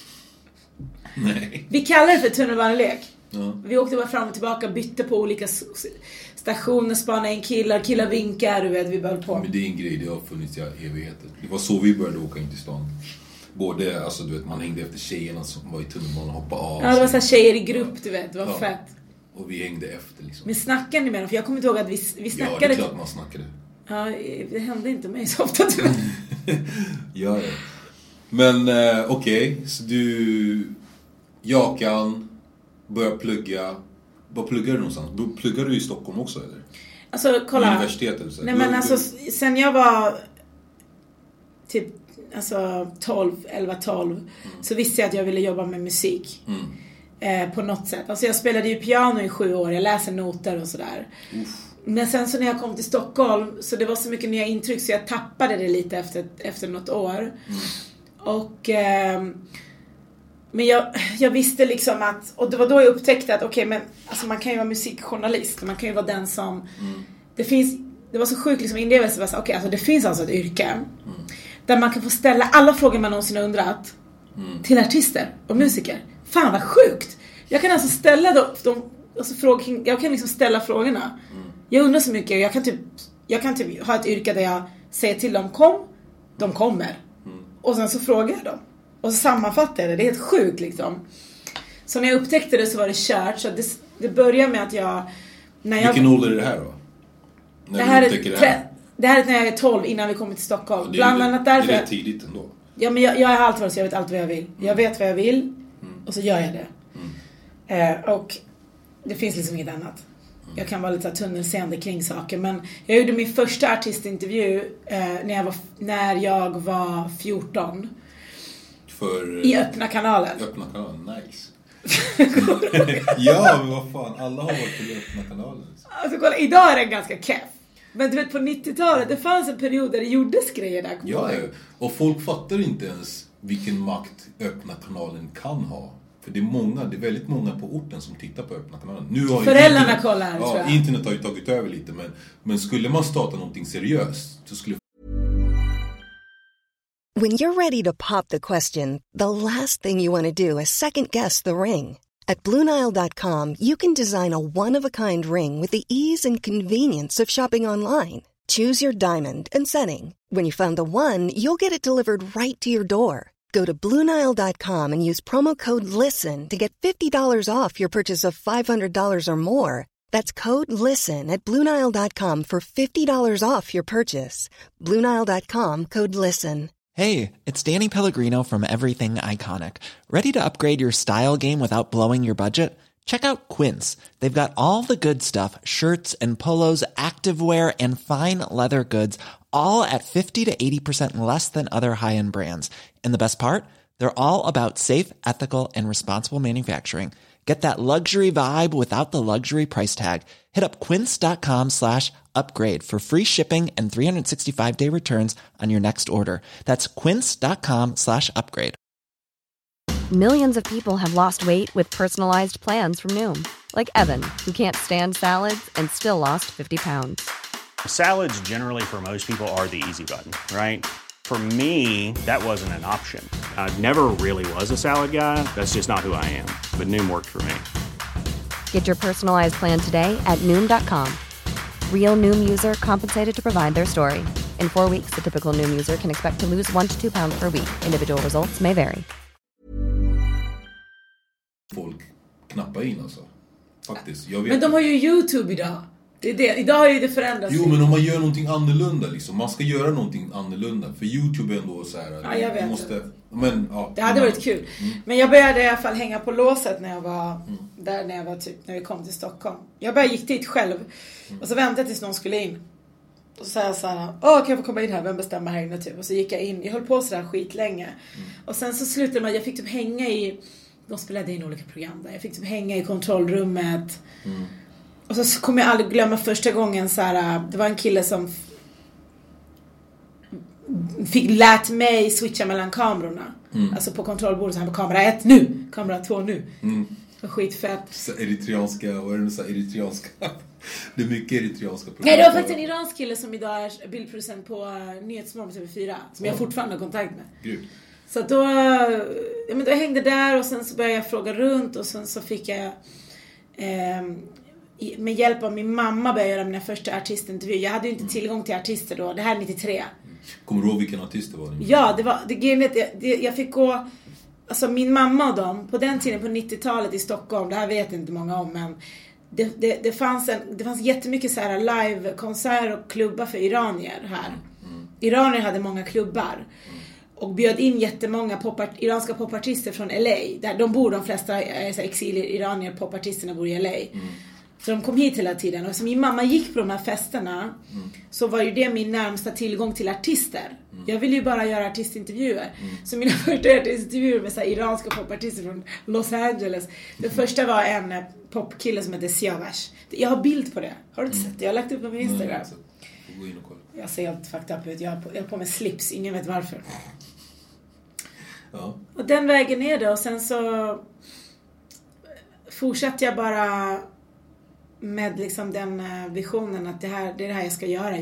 Nej. Vi kallar det för tunnelbanelek. Ja. Vi åkte bara fram och tillbaka, bytte på olika stationer, spanade in killar vinkar, du vet, vi höll på. Men det är en grej, det har funnits i evigheter. Det var så vi började åka in till stan. Både, alltså du vet, man hängde efter tjejerna som var i tunnelbanan och hoppade av. Ja, det var så här tjejer i grupp, du vet, det var fett. Och vi hängde efter liksom. Men snackade ni med dem? För jag kommer inte ihåg att vi snackade. Ja, det är klart man snackade. Ja, det hände inte mig så ofta, tyvärr. Ja. Men okej, så du Jakan börjar plugga. Var pluggar du någonstans? Pluggar du i Stockholm också eller? Alltså kolla. Universitet eller så? Nej, men alltså sen jag var typ alltså 11-12 så visste jag att jag ville jobba med musik. På något sätt. Alltså jag spelade ju piano i 7 år. Jag läser noter och sådär. Men sen så när jag kom till Stockholm, så det var så mycket nya intryck så jag tappade det lite efter något år. Och men jag visste liksom att, och det var då jag upptäckte att okej, men alltså man kan ju vara musikjournalist, man kan ju vara den som det var så sjukt liksom, inlevelse var så okej, alltså det finns alltså ett yrke där man kan få ställa alla frågor man någonsin undrat till artister och musiker. Fan vad sjukt. Jag kan alltså ställa jag kan liksom ställa frågorna. Jag undrar så mycket, jag kan typ ha ett yrke där jag säger till dem de kommer. Och sen så frågar jag dem. Och så sammanfattar jag det. Det är helt sjukt liksom. Så när jag upptäckte det så var det kört. Så det började med att Vilken ålder är det här då? Det här är när jag är 12 innan vi kommer till Stockholm. Bland annat därför. Det är tidigt ändå. Ja, men jag har alltid varit så jag vet allt vad jag vill. Jag vet vad jag vill. Och så gör jag det. Och det finns liksom inget annat. Jag kan vara lite tunnelseende kring saker. Men jag gjorde min första artistintervju när jag var 14. I Öppna kanalen. Öppna kanalen, nice. Ja, men vad fan. Alla har varit på Öppna kanalen. Alltså kolla, idag är det ganska keff. Men du vet, på 90-talet, det fanns en period där det gjordes grejer där. Ja, och folk fattar inte ens vilken makt Öppna kanalen kan ha. För det är väldigt många på orten som tittar på Öppna kanalen. Nu har föräldrarna kollar, tror jag. Internet har ju tagit över lite, men skulle man starta någonting seriöst så skulle... When you're ready to pop the question, the last thing you want to do is second guess the ring. At BlueNile.com, you can design a one-of-a-kind ring with the ease and convenience of shopping online. Choose your diamond and setting. When you find the one, you'll get it delivered right to your door. Go to BlueNile.com and use promo code LISTEN to get $50 off your purchase of $500 or more. That's code LISTEN at BlueNile.com for $50 off your purchase. BlueNile.com, code LISTEN. Hey, it's Danny Pellegrino from Everything Iconic. Ready to upgrade your style game without blowing your budget? Check out Quince. They've got all the good stuff, shirts and polos, activewear, and fine leather goods, all at 50 to 80% less than other high-end brands. And the best part? They're all about safe, ethical, and responsible manufacturing. Get that luxury vibe without the luxury price tag. Hit up quince.com/upgrade for free shipping and 365-day returns on your next order. That's quince.com/upgrade. Millions of people have lost weight with personalized plans from Noom. Like Evan, who can't stand salads and still lost 50 pounds. Salads generally for most people are the easy button, right? For me, that wasn't an option. I never really was a salad guy. That's just not who I am. But Noom worked for me. Get your personalized plan today at Noom.com. Real Noom user compensated to provide their story. In 4 weeks, the typical Noom user can expect to lose 1 to 2 pounds per week. Individual results may vary. Folk knappar in alltså. Faktiskt. Jag vet. Men de har ju YouTube idag. Det är det. Idag har ju det förändrats. Jo, men om man gör någonting annorlunda liksom. Man ska göra någonting annorlunda. För YouTube är ändå så här. Ja, jag vet. Men, ja, det hade varit kul. Men jag började i alla fall hänga på låset när jag var där, när vi kom till Stockholm. Jag gick dit själv. Och så väntade tills någon skulle in. Och så sa jag så här, kan jag få komma in här? Vem bestämmer här inne typ? Och så gick jag in. Jag höll på så där skitlänge. Och sen så slutade man, jag fick typ hänga i, de spelade in olika program där. Jag fick typ hänga i kontrollrummet. Och så kommer jag aldrig glömma första gången så här, det var en kille som lät mig switcha mellan kamerorna. Alltså på kontrollbordet så här på kamera 1 nu, kamera 2 nu. Och skitfett. Så eritreanska, vad är det så eritreanska? Det är mycket eritreanska program. Nej, det var faktiskt en iransk kille som idag är bildproducent på Nyhetsmorgon TV4 som jag fortfarande har kontakt med. Gud. Så då jag hängde där och sen så började jag fråga runt och sen så fick jag med hjälp av min mamma började jag göra mina första artistintervjuer. Jag hade ju inte tillgång till artister då. Det här är 93. Kommer du ihåg vilken artist det var? Ja, det var jag fick gå, alltså min mamma och dem på den tiden på 90-talet i Stockholm, det här vet inte många om, men det fanns jättemycket så här live-konserter och klubbar för iranier här. Iranier hade många klubbar och bjöd in jättemånga iranska popartister från LA. Där de bor, de flesta exil-iranier popartisterna bor i LA. Så de kom hit hela tiden. Och som min mamma gick på de här festerna så var ju det min närmsta tillgång till artister. Jag ville ju bara göra artistintervjuer. Så mina första artistintervjuer med så här iranska popartister från Los Angeles. Den första var en popkille som heter Siavash. Jag har bild på det. Har du inte sett det? Jag har lagt upp på min Instagram. Jag ser helt fucked up ut. Jag har på med slips. Ingen vet varför. Ja. Och den vägen är det. Och sen så fortsatte jag bara med liksom den visionen att det är det här jag ska göra.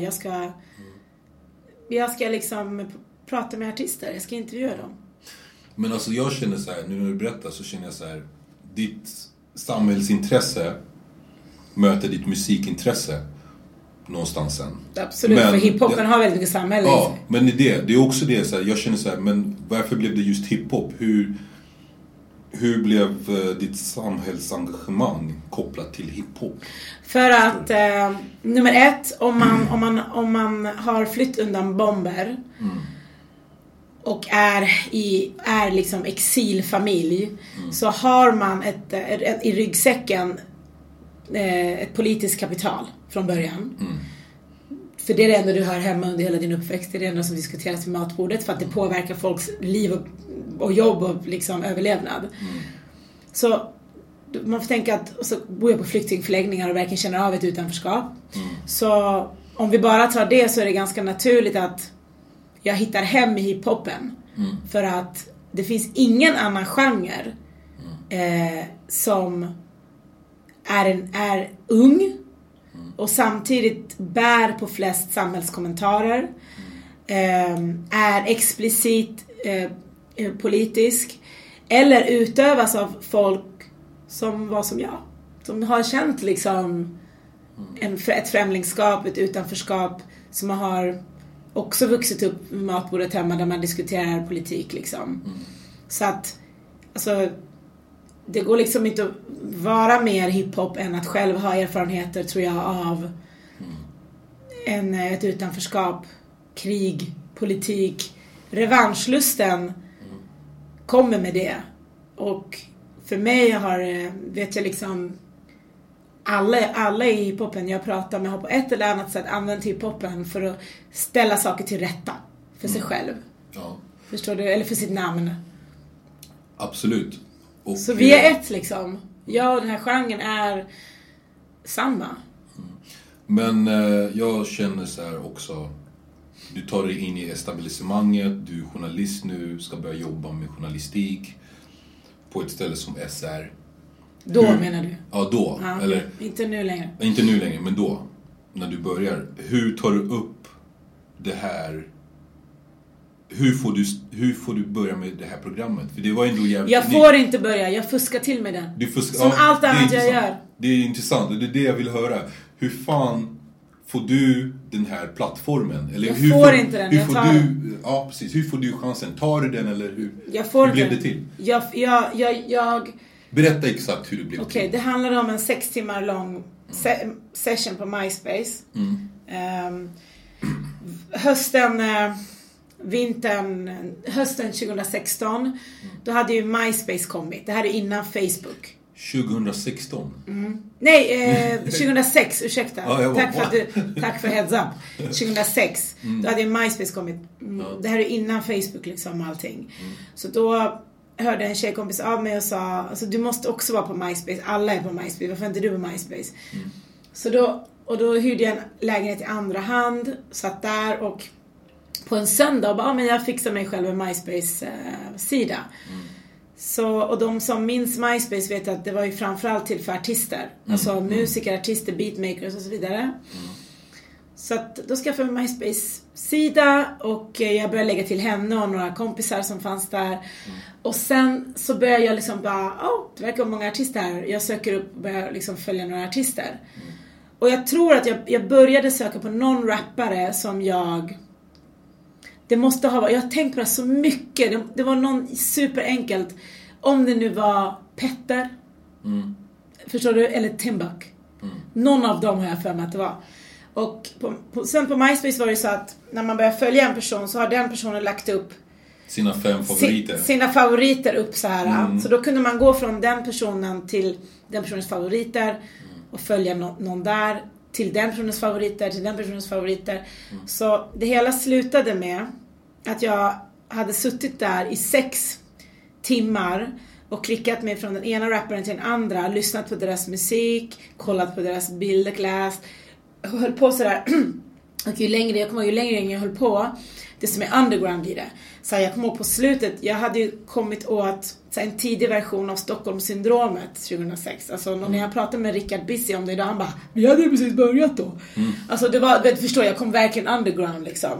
Jag ska liksom prata med artister. Jag ska intervjua dem. Men alltså jag känner så här, nu när du berättar så känner jag så här, ditt samhällsintresse möter ditt musikintresse någonstans sen. Absolut, men för hiphopen har väldigt mycket samhälle. Ja, men det är också det så här, jag känner så här, men varför blev det just hiphop? Hur blev ditt samhällsengagemang kopplat till hiphop? För att nummer 1, om man har flytt undan bomber och är liksom exilfamilj, så har man i ryggsäcken ett politiskt kapital från början. För det är det enda du hör hemma under hela din uppväxt. Det är det enda som diskuteras vid matbordet, för att det påverkar folks liv och jobb och liksom överlevnad. Så man får tänka att, så bor jag på flyktingförläggningar och verkligen känner av ett utanförskap. Så om vi bara tar det, så är det ganska naturligt att jag hittar hem i hiphopen. För att det finns ingen annan genre som är ung och samtidigt bär på flest samhällskommentarer, är explicit politisk eller utövas av folk som var som jag, som har känt liksom ett främlingskap, ett utanförskap, som har också vuxit upp med matbordet hemma där man diskuterar politik liksom. Så att alltså, det går liksom inte att vara mer hiphop än att själv ha erfarenheter, tror jag, av ett utanförskap, krig, politik. Revanschlusten kommer med det. Och för mig vet jag liksom, alla i hiphopen jag pratar med har på ett eller annat sätt använt hiphopen för att ställa saker till rätta för sig själv. Ja. Förstår du? Eller för sitt namn. Absolut. Och så vi är ett liksom. Jag och den här genren är samma. Men jag känner så här också. Du tar dig in i etablissemanget. Du är journalist nu. Ska börja jobba med journalistik. På ett ställe som SR. Då menar du? Ja, då. Ja, eller, inte nu längre. Inte nu längre, men då. När du börjar. Hur tar du upp det här? Hur får du börja med det här programmet? För det var ändå jävligt. Jag får inte börja, jag fuskar till med den. Som allt annat jag gör. Det är intressant och det är det jag vill höra. Hur fan får du den här plattformen? Eller jag får inte den, jag tar den. Ja, precis. Hur får du chansen? Tar du den eller hur? Hur blev det till? Jag Berätta exakt hur det blev till. Okej, det handlar om en 6 timmar lång session på MySpace. Hösten 2016, då hade ju MySpace kommit. Det här är innan Facebook. 2016? Nej, 2006, ursäkta. Tack för heads up. 2006, då hade ju MySpace kommit. Det här är innan Facebook liksom, allting. Så då hörde en tjejkompis av mig och sa, alltså, du måste också vara på MySpace. Alla är på MySpace, varför är inte du på MySpace? Så då hyrde jag en lägenhet i andra hand, satt där och på en söndag och bara, men jag fixar mig själv en MySpace-sida. Så, och de som minns MySpace vet att det var ju framförallt till för artister. Alltså musiker, artister, beatmakers och så vidare. Så att då skaffade jag en MySpace-sida och jag började lägga till henne och några kompisar som fanns där. Och sen så började jag liksom bara, det verkar vara många artister här. Jag söker upp och börjar liksom följa några artister. Och jag tror att jag började söka på någon rappare som det måste ha varit, jag har tänkt på det så mycket. Det var någon superenkelt. Om det nu var Petter. Förstår du? Eller Timbuk. Någon av dem har jag för mig att det var. Och sen på MySpace var det så att när man börjar följa en person så har den personen lagt upp sina 5 favoriter. Sina favoriter upp så här. Så då kunde man gå från den personen till den personens favoriter och följa någon där till den personens favoriter, till den personens favoriter. Så det hela slutade med att jag hade suttit där i 6 timmar och klickat mig från den ena rapparen till den andra, lyssnat på deras musik, kollat på deras bilder, läst, höll på sådär. Och ju längre jag höll på, det som är underground i det. Så jag kom ihåg på slutet, jag hade ju kommit åt en tidig version av Stockholmssyndromet 2006. Alltså när jag pratade med Rickard Bissi om det idag, han bara, vi hade ju precis börjat då. Alltså det var, förstår jag kom verkligen underground liksom.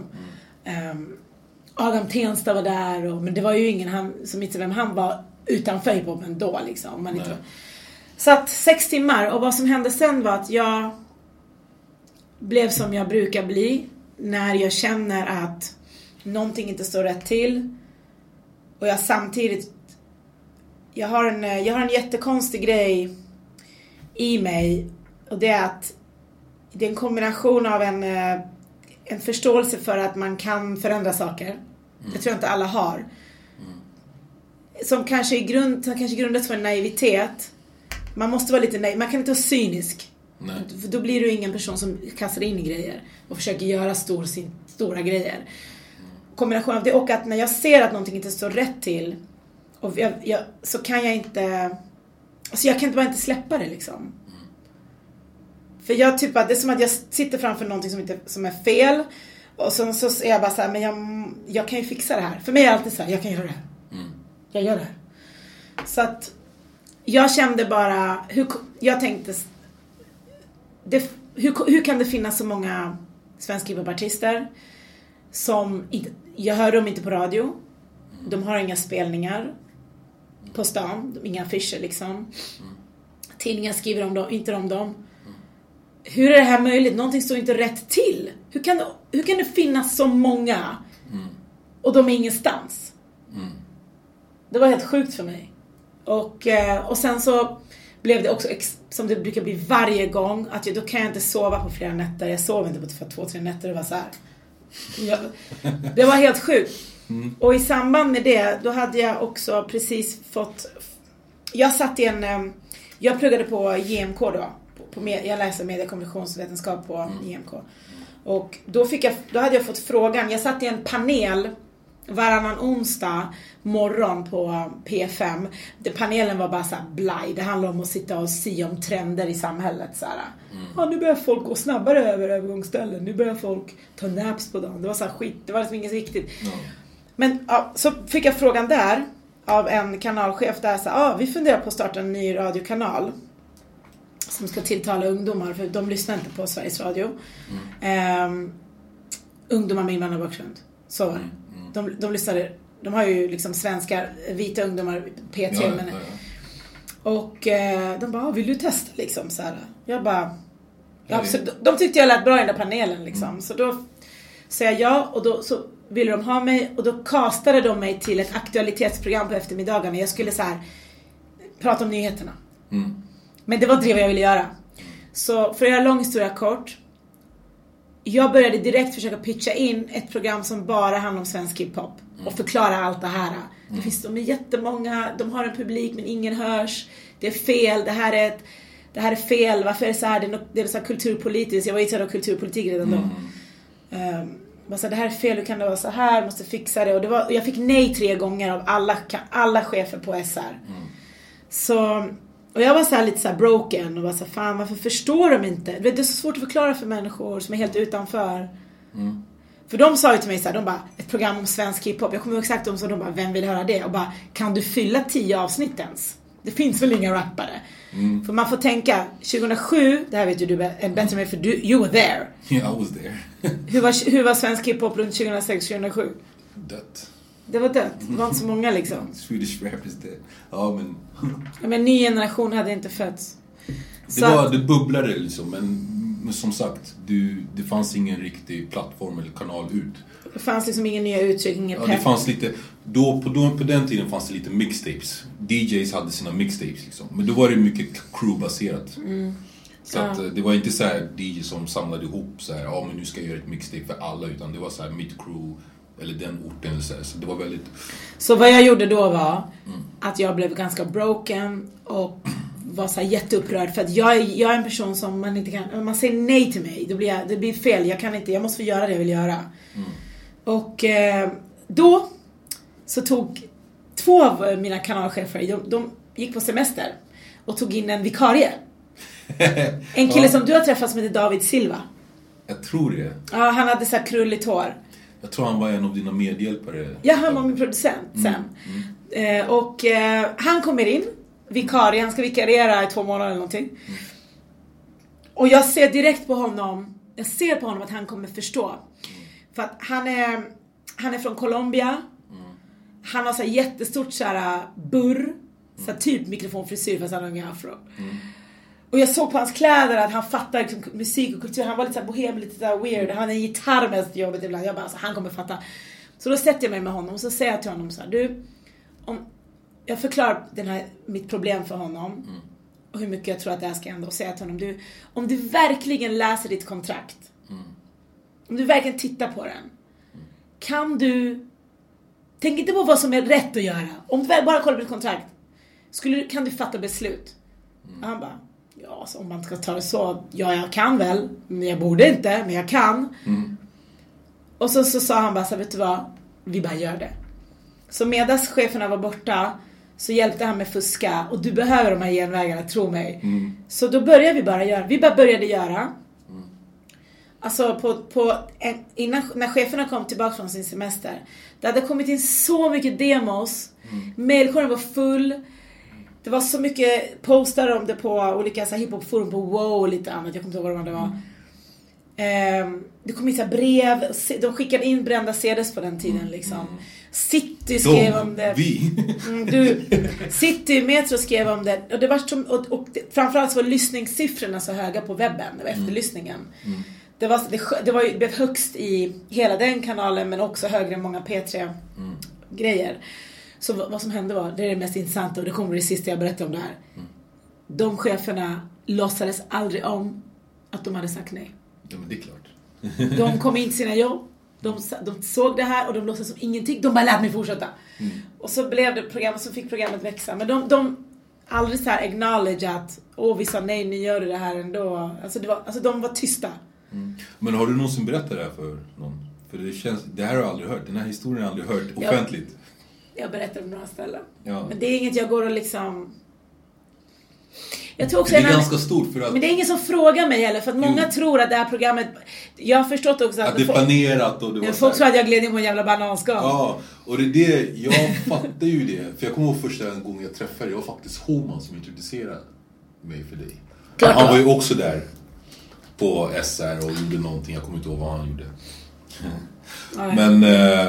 Adam Tensta var där, men det var ju ingen som inte vem han var utanför hiphopen då liksom. Man inte. Så att 6 timmar, och vad som hände sen var att jag blev som jag brukar bli när jag känner att någonting inte står rätt till. Och jag samtidigt jag har en jättekonstig grej i mig, och det är att det är en kombination av en förståelse för att man kan förändra saker. Jag tror inte alla har. Som kanske grundas för en naivitet. Man måste vara lite naiv. Man kan inte vara cynisk. Nej. För då blir du ingen person som kastar in i grejer och försöker göra stora grejer. Kombination av det och att när jag ser att någonting inte står rätt till, och så kan jag inte, alltså jag kan bara inte släppa det liksom. För jag typ att det är som att jag sitter framför någonting som är fel, och så är jag bara så här, men jag kan ju fixa det här. För mig är det alltid så här, jag kan göra det här. Jag gör det här. Så att jag kände bara, jag tänkte hur kan det finnas så många svenska hiphopartister som inte, jag hör dem inte på radio, de har inga spelningar på stan, inga affischer liksom, tidningar skriver inte om dem. Hur är det här möjligt? Någonting står inte rätt till. Hur kan det finnas så många och de är ingenstans? Det var helt sjukt för mig. Och sen så blev det också som det brukar bli varje gång, att då kan jag inte sova på flera nätter. Jag sov inte på 2-3 nätter. Det var så här. Det var helt sjukt. Och i samband med det, då hade jag också precis fått, jag pluggade på JMK då. Jag läste mediekommunikationsvetenskap på JMK. Och då hade jag fått frågan, jag satt i en panel varannan onsdag morgon på P5. Panelen var bara så här blaj. Det handlar om att sitta och se om trender i samhället så här. Ja, nu börjar folk gå snabbare över övergångsställen. Nu börjar folk ta naps på dagen. Det var så här skit. Det var liksom inget viktigt. Men så fick jag frågan där av en kanalchef där så här, vi funderar på att starta en ny radiokanal som ska tilltala ungdomar, för de lyssnar inte på Sveriges Radio. Ungdomar med invandrarbakgrund. Så var det. De lyssnade, de har ju liksom svenska vita ungdomar P3 men. Och de bara, vill du testa liksom så här. Jag bara de tyckte jag lät bra i den där panelen liksom. Så då sa jag ja, och då så ville de ha mig, och då castade de mig till ett aktualitetsprogram på eftermiddagen. Jag skulle så här prata om nyheterna. Men det var inte det jag ville göra. Så för att göra lång historia kort. Jag började direkt försöka pitcha in ett program som bara handlar om svensk hiphop. Och förklara allt det här. Det finns de är jättemånga, de har en publik men ingen hörs. Det är fel, det här är fel. Varför är det så här? Det är så här kulturpolitiskt. Jag var intresserad av kulturpolitik redan då. Det här är fel, hur kan det vara så här? Måste fixa det. Och jag fick nej 3 gånger av alla chefer på SR. Så... Och jag var så här lite så här broken och var så här, fan varför förstår de inte? Det är så svårt att förklara för människor som är helt utanför. För de sa ju till mig så här, de bara, ett program om svensk hiphop. Jag kommer ihåg exakt om så de bara, vem vill höra det? Och bara, kan du fylla 10 avsnitt ens? Det finns väl inga rappare? För man får tänka, 2007, det här vet ju du bättre än mig för you were there. Yeah, I was there. hur var svensk hiphop runt 2006-2007? Dött. Det var dött. Det var inte så många liksom. Swedish rap is dead. Ja, men ny generation hade inte fötts. Det bubblade liksom. Men som sagt, det fanns ingen riktig plattform eller kanal ut. Det fanns liksom ingen nya uttryck, ingen pepp. Det fanns lite... På den tiden fanns det lite mixtapes. DJs hade sina mixtapes liksom. Men då var det mycket crewbaserat. Så att det var inte så här DJ som samlade ihop så här, men nu ska jag göra ett mixtape för alla. Utan det var så här mitt crew... Eller den orten eller så det var väldigt... Så vad jag gjorde då var att jag blev ganska broken och var så här jätteupprörd för att jag är en person som man inte kan... Om man säger nej till mig, det blir fel. Jag måste få göra det jag vill göra. Och då så tog 2 av mina kanalchefer, de gick på semester och tog in en vikarie. En kille som du har träffat som heter David Silva. Jag tror det. Ja, han hade så här krulligt hår. Jag tror han var en av dina medhjälpare. Ja, han var min producent sen. Och han kommer in, vikarie, han ska vikariera i 2 månader eller någonting. Och jag ser direkt på honom, att han kommer förstå. För att han är från Colombia. Han har så här jättestort så här burr, så här typ mikrofonfrisyr fast han har ingen afro. Och jag såg på hans kläder att han fattar liksom musik och kultur. Han var lite så här bohem, lite så här weird. Han hade en gitarr mest jobbet ibland. Jag bara, alltså, han kommer fatta. Så då sätter jag mig med honom och så säger jag till honom så här, jag förklarar mitt problem för honom. Och hur mycket jag tror att det här ska ändå. Och säga till honom, om du verkligen läser ditt kontrakt. Om du verkligen tittar på den. Kan du... Tänk inte på vad som är rätt att göra. Om du bara kollar på ditt kontrakt. Kan du fatta beslut? Och han bara... Ja, så om man ska ta det så... Ja, jag kan väl. Men jag borde inte. Men jag kan. Och så sa han bara så, vet du vad? Vi bara gör det. Så medan cheferna var borta så hjälpte han med fuska. Och du behöver de här genvägarna, tro mig. Så då började vi bara göra. Vi bara började göra. Alltså när cheferna kom tillbaka från sin semester. Det hade kommit in så mycket demos. Mailkorgen var full. Det var så mycket postar om det på olika så här hiphopforum på Wow och lite annat. Jag kommer inte ihåg vad det var. Det kom in så här brev. De skickade in brända CDs på den tiden liksom. City skrev om det. City Metro skrev om det. Och det var och framförallt så var lyssningssiffrorna så höga på webben. Det var efterlyssningen. Det blev högst i hela den kanalen, men också högre än många P3-grejer. Så vad som hände var, det är det mest intressanta, och det kommer det sista jag berättade om det här. De cheferna låtsades aldrig om att de hade sagt nej. Ja, men det är klart. De kom in till sina jobb, de såg det här och de låtsades som ingenting. De bara lät mig fortsätta. Och så blev det programmet, så fick programmet växa. Men de aldrig så här acknowledge att vi sa nej, ni gör det här ändå. Alltså de var tysta. Men har du någonsin berättat det här för någon? För det här har jag aldrig hört. Den här historien har jag aldrig hört offentligt. Jag berättar om några ställen. Ja. Men det är inget jag går och liksom... Jag tror också det är ganska stort för att... Men det är ingen som frågar mig heller. För att många tror att det här programmet... Jag har förstått också att... det är planerat och det var folk tror att jag gled in på en jävla bananskal. Ja, och det är det. Jag fattar ju det. För jag kommer ihåg första gången jag träffade. Jag var faktiskt Homan som introducerade mig för dig. Klart, han var ju också där på SR och gjorde någonting. Jag kommer inte ihåg vad han gjorde. Men...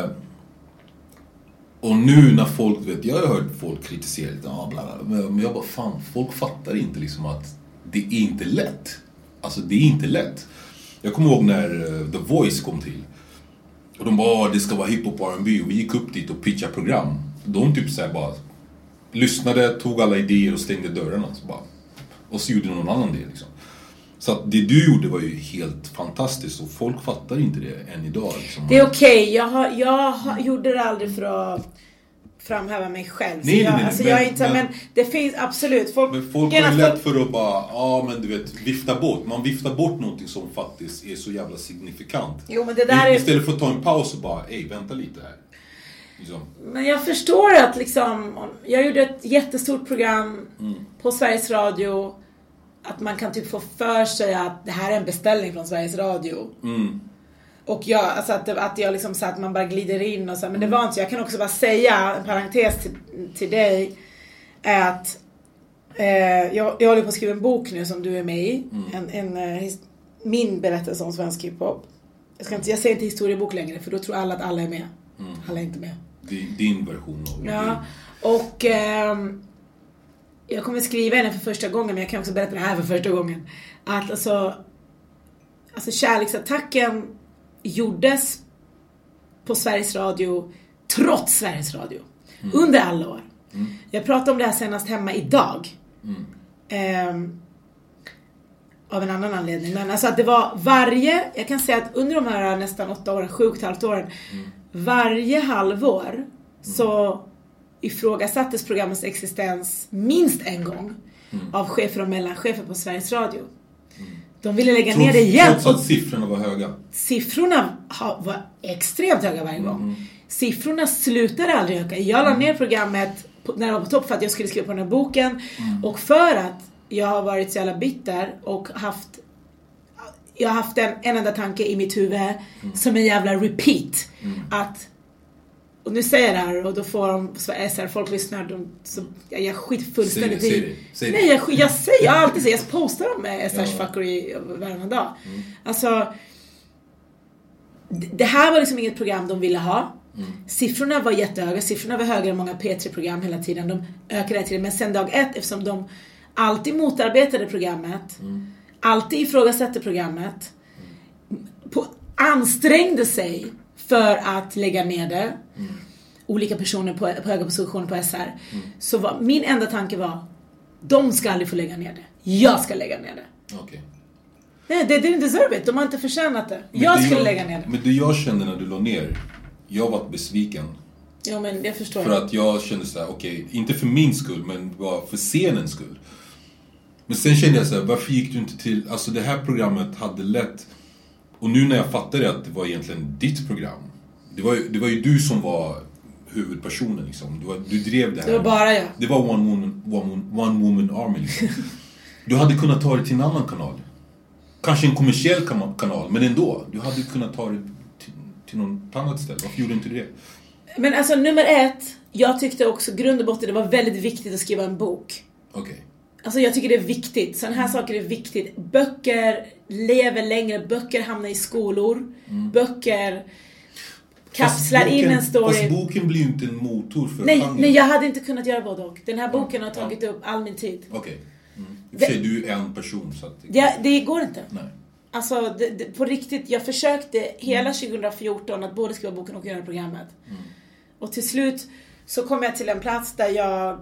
Och nu när folk jag har hört folk kritisera lite, bla bla, men jag bara, fan, folk fattar inte liksom att det är inte lätt. Alltså det är inte lätt. Jag kommer ihåg när The Voice kom till. Och de bara, det ska vara hiphop och R&B. Och vi gick upp dit och pitchade program. De typ så här bara lyssnade, tog alla idéer och stängde dörrarna. Så bara, och så gjorde någon annan del liksom. Så att det du gjorde var ju helt fantastiskt och folk fattar inte det än idag. Liksom. Det är okej. Jag gjorde det aldrig för att framhäva mig själv. Nej, men det finns absolut folk har ju lätt för att bara men du vet, vifta bort. Man viftar bort någonting som faktiskt är så jävla signifikant. Jo, men det där istället för att ta en paus och bara vänta lite här. Liksom. Men jag förstår att liksom, jag gjorde ett jättestort program på Sveriges Radio, att man kan typ få för sig att det här är en beställning från Sveriges Radio. Och att jag liksom så att man bara glider in och så, men det var inte. Jag kan också bara säga en parentes till dig att jag håller på att skriva en bok nu som du är med i, min berättelse om svensk hiphop. Jag säger inte historiebok längre, för då tror alla att alla är med. Alla är inte med. Din version av ja. Och jag kommer skriva den för första gången, men jag kan också berätta det här för första gången. Att alltså kärleksattacken gjordes på Sveriges Radio trots Sveriges Radio. Under alla år. Jag pratade om det här senast hemma idag. Av en annan anledning. Men alltså att det var jag kan säga att under de här nästan 8 åren, 7,5 åren, varje halvår så ifrågasattes programmets existens minst en gång av chefer och mellanchefer på Sveriges Radio. De ville lägga ner det igen. Trots att siffrorna var höga. Siffrorna var extremt höga varje gång. Siffrorna slutade aldrig öka. Jag la ner programmet när det var på topp för att jag skulle skriva på den här boken. Och för att jag har varit så jävla bitter och jag har haft en enda tanke i mitt huvud som en jävla repeat. Att, och nu säger jag det här och då får de SR, folk lyssnar, jag skit fullständigt i. Nej, jag alltid säger, jag postar om SRs fuckery varje dag. Alltså, det här var liksom inget program de ville ha. Siffrorna var jättehöga, siffrorna var högre än många P3-program hela tiden. De ökade hela tiden, men sen dag 1, eftersom de alltid motarbetade programmet, alltid ifrågasatte programmet, ansträngde sig för att lägga ner det. Olika personer på höga positioner på SR. Så min enda tanke var, de ska aldrig få lägga ner det. Jag ska lägga ner det. Okay. Nej, det didn't deserve it. De har inte förtjänat det. Jag skulle lägga ner det. Men det jag kände när du la ner, jag var besviken. Ja, men jag förstår. För att jag kände så här, okej, inte för min skull, men bara för scenens skull. Men sen kände jag så här, varför gick du inte till, alltså det här programmet hade lätt, och nu när jag fattade att det var egentligen ditt program, det var ju du som var huvudpersonen liksom. Du drev det här. Det var bara jag. Det var one woman army liksom. Du hade kunnat ta det till en annan kanal. Kanske en kommersiell kanal, men ändå. Du hade kunnat ta det till något annat ställe. Varför gjorde du inte det? Men alltså nummer 1, jag tyckte också grund och botten det var väldigt viktigt att skriva en bok. Okej. Alltså jag tycker det är viktigt. Sådana här saker är viktigt. Böcker lever längre. Böcker hamnar i skolor. Böcker kapslar in en story. Fast boken blir ju inte en motor för Nej, jag hade inte kunnat göra både och. Den här boken har tagit upp all min tid. Okej. I och för sig, du är en person så att det går inte. Nej. Alltså på riktigt, jag försökte hela 2014 att både skriva boken och göra programmet. Och till slut så kom jag till en plats där jag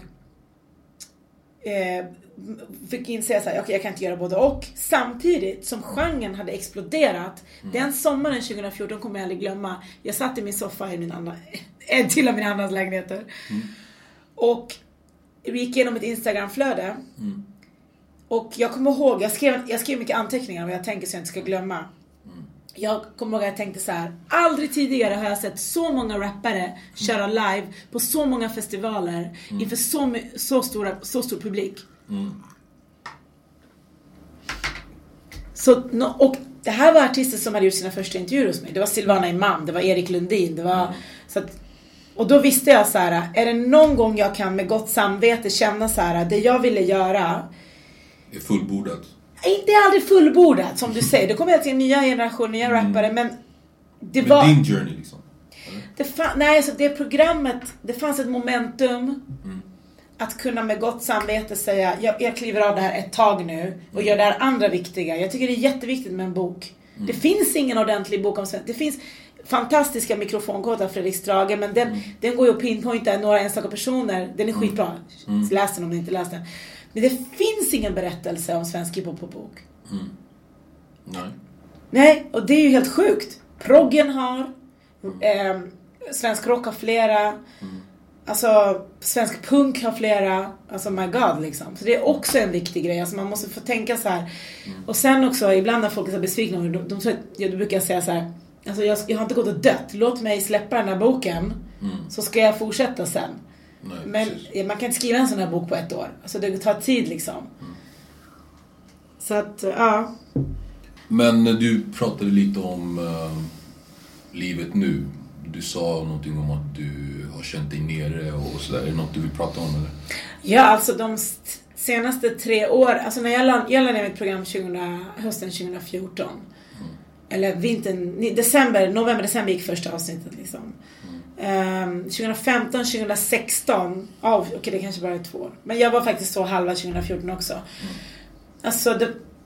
fick inse så här, okej, jag kan inte göra både och. Samtidigt som genren hade exploderat. Den sommaren 2014 kommer jag aldrig glömma. Jag satt i min soffa i en till av mina andra lägenheter. Och vi gick igenom ett Instagramflöde. Och jag kommer ihåg, jag skrev mycket anteckningar om vad jag tänker så jag inte ska glömma. Jag kommer ihåg att jag tänkte så här: aldrig tidigare har jag sett så många rappare köra live på så många festivaler inför så stor publik. Så, och det här var artister som hade gjort sina första intervjuer hos mig. Det var Silvana Imam, det var Erik Lundin, det var så att, och då visste jag så här: är det någon gång jag kan med gott samvete känna så här, det jag ville göra är fullbordat. Det är aldrig fullbordat, som du säger. Det kommer alltid en nya generation, nya rappare, men det men var din journey liksom. Nej, så det programmet, det fanns ett momentum att kunna med gott samvete säga, jag kliver av det här ett tag nu och gör det här andra viktiga. Jag tycker det är jätteviktigt med en bok. Det finns ingen ordentlig bok om svensk. Det finns fantastiska mikrofonkåtar av Fredrik Strage, men den går ju att pinpointa några enstaka personer. Den är skitbra. Läs den om ni inte läst den. Men det finns ingen berättelse om svensk hiphop på bok. Nej, och det är ju helt sjukt. Proggen har, svensk rock har flera, alltså svensk punk har flera, alltså my god liksom. Så det är också en viktig grej, alltså man måste få tänka så här. Och sen också, ibland när folk är så besvikna, de tror att, jag brukar säga så här, alltså jag har inte gått och dött, låt mig släppa den här boken, så ska jag fortsätta sen. Nej, men precis. Man kan inte skriva en sån här bok på 1 år, alltså det tar tid liksom. Så att, ja. Men du pratade lite om livet nu. Du sa någonting om att du har känt dig nere och sådär. Är det något du vill prata om eller? Ja, alltså de senaste 3 år, alltså när jag la ner mitt program hösten 2014. Eller vintern, november, december gick första avsnittet liksom. 2015, 2016, okej, det kanske bara är 2 år. Men jag var faktiskt så halva 2014 också. Alltså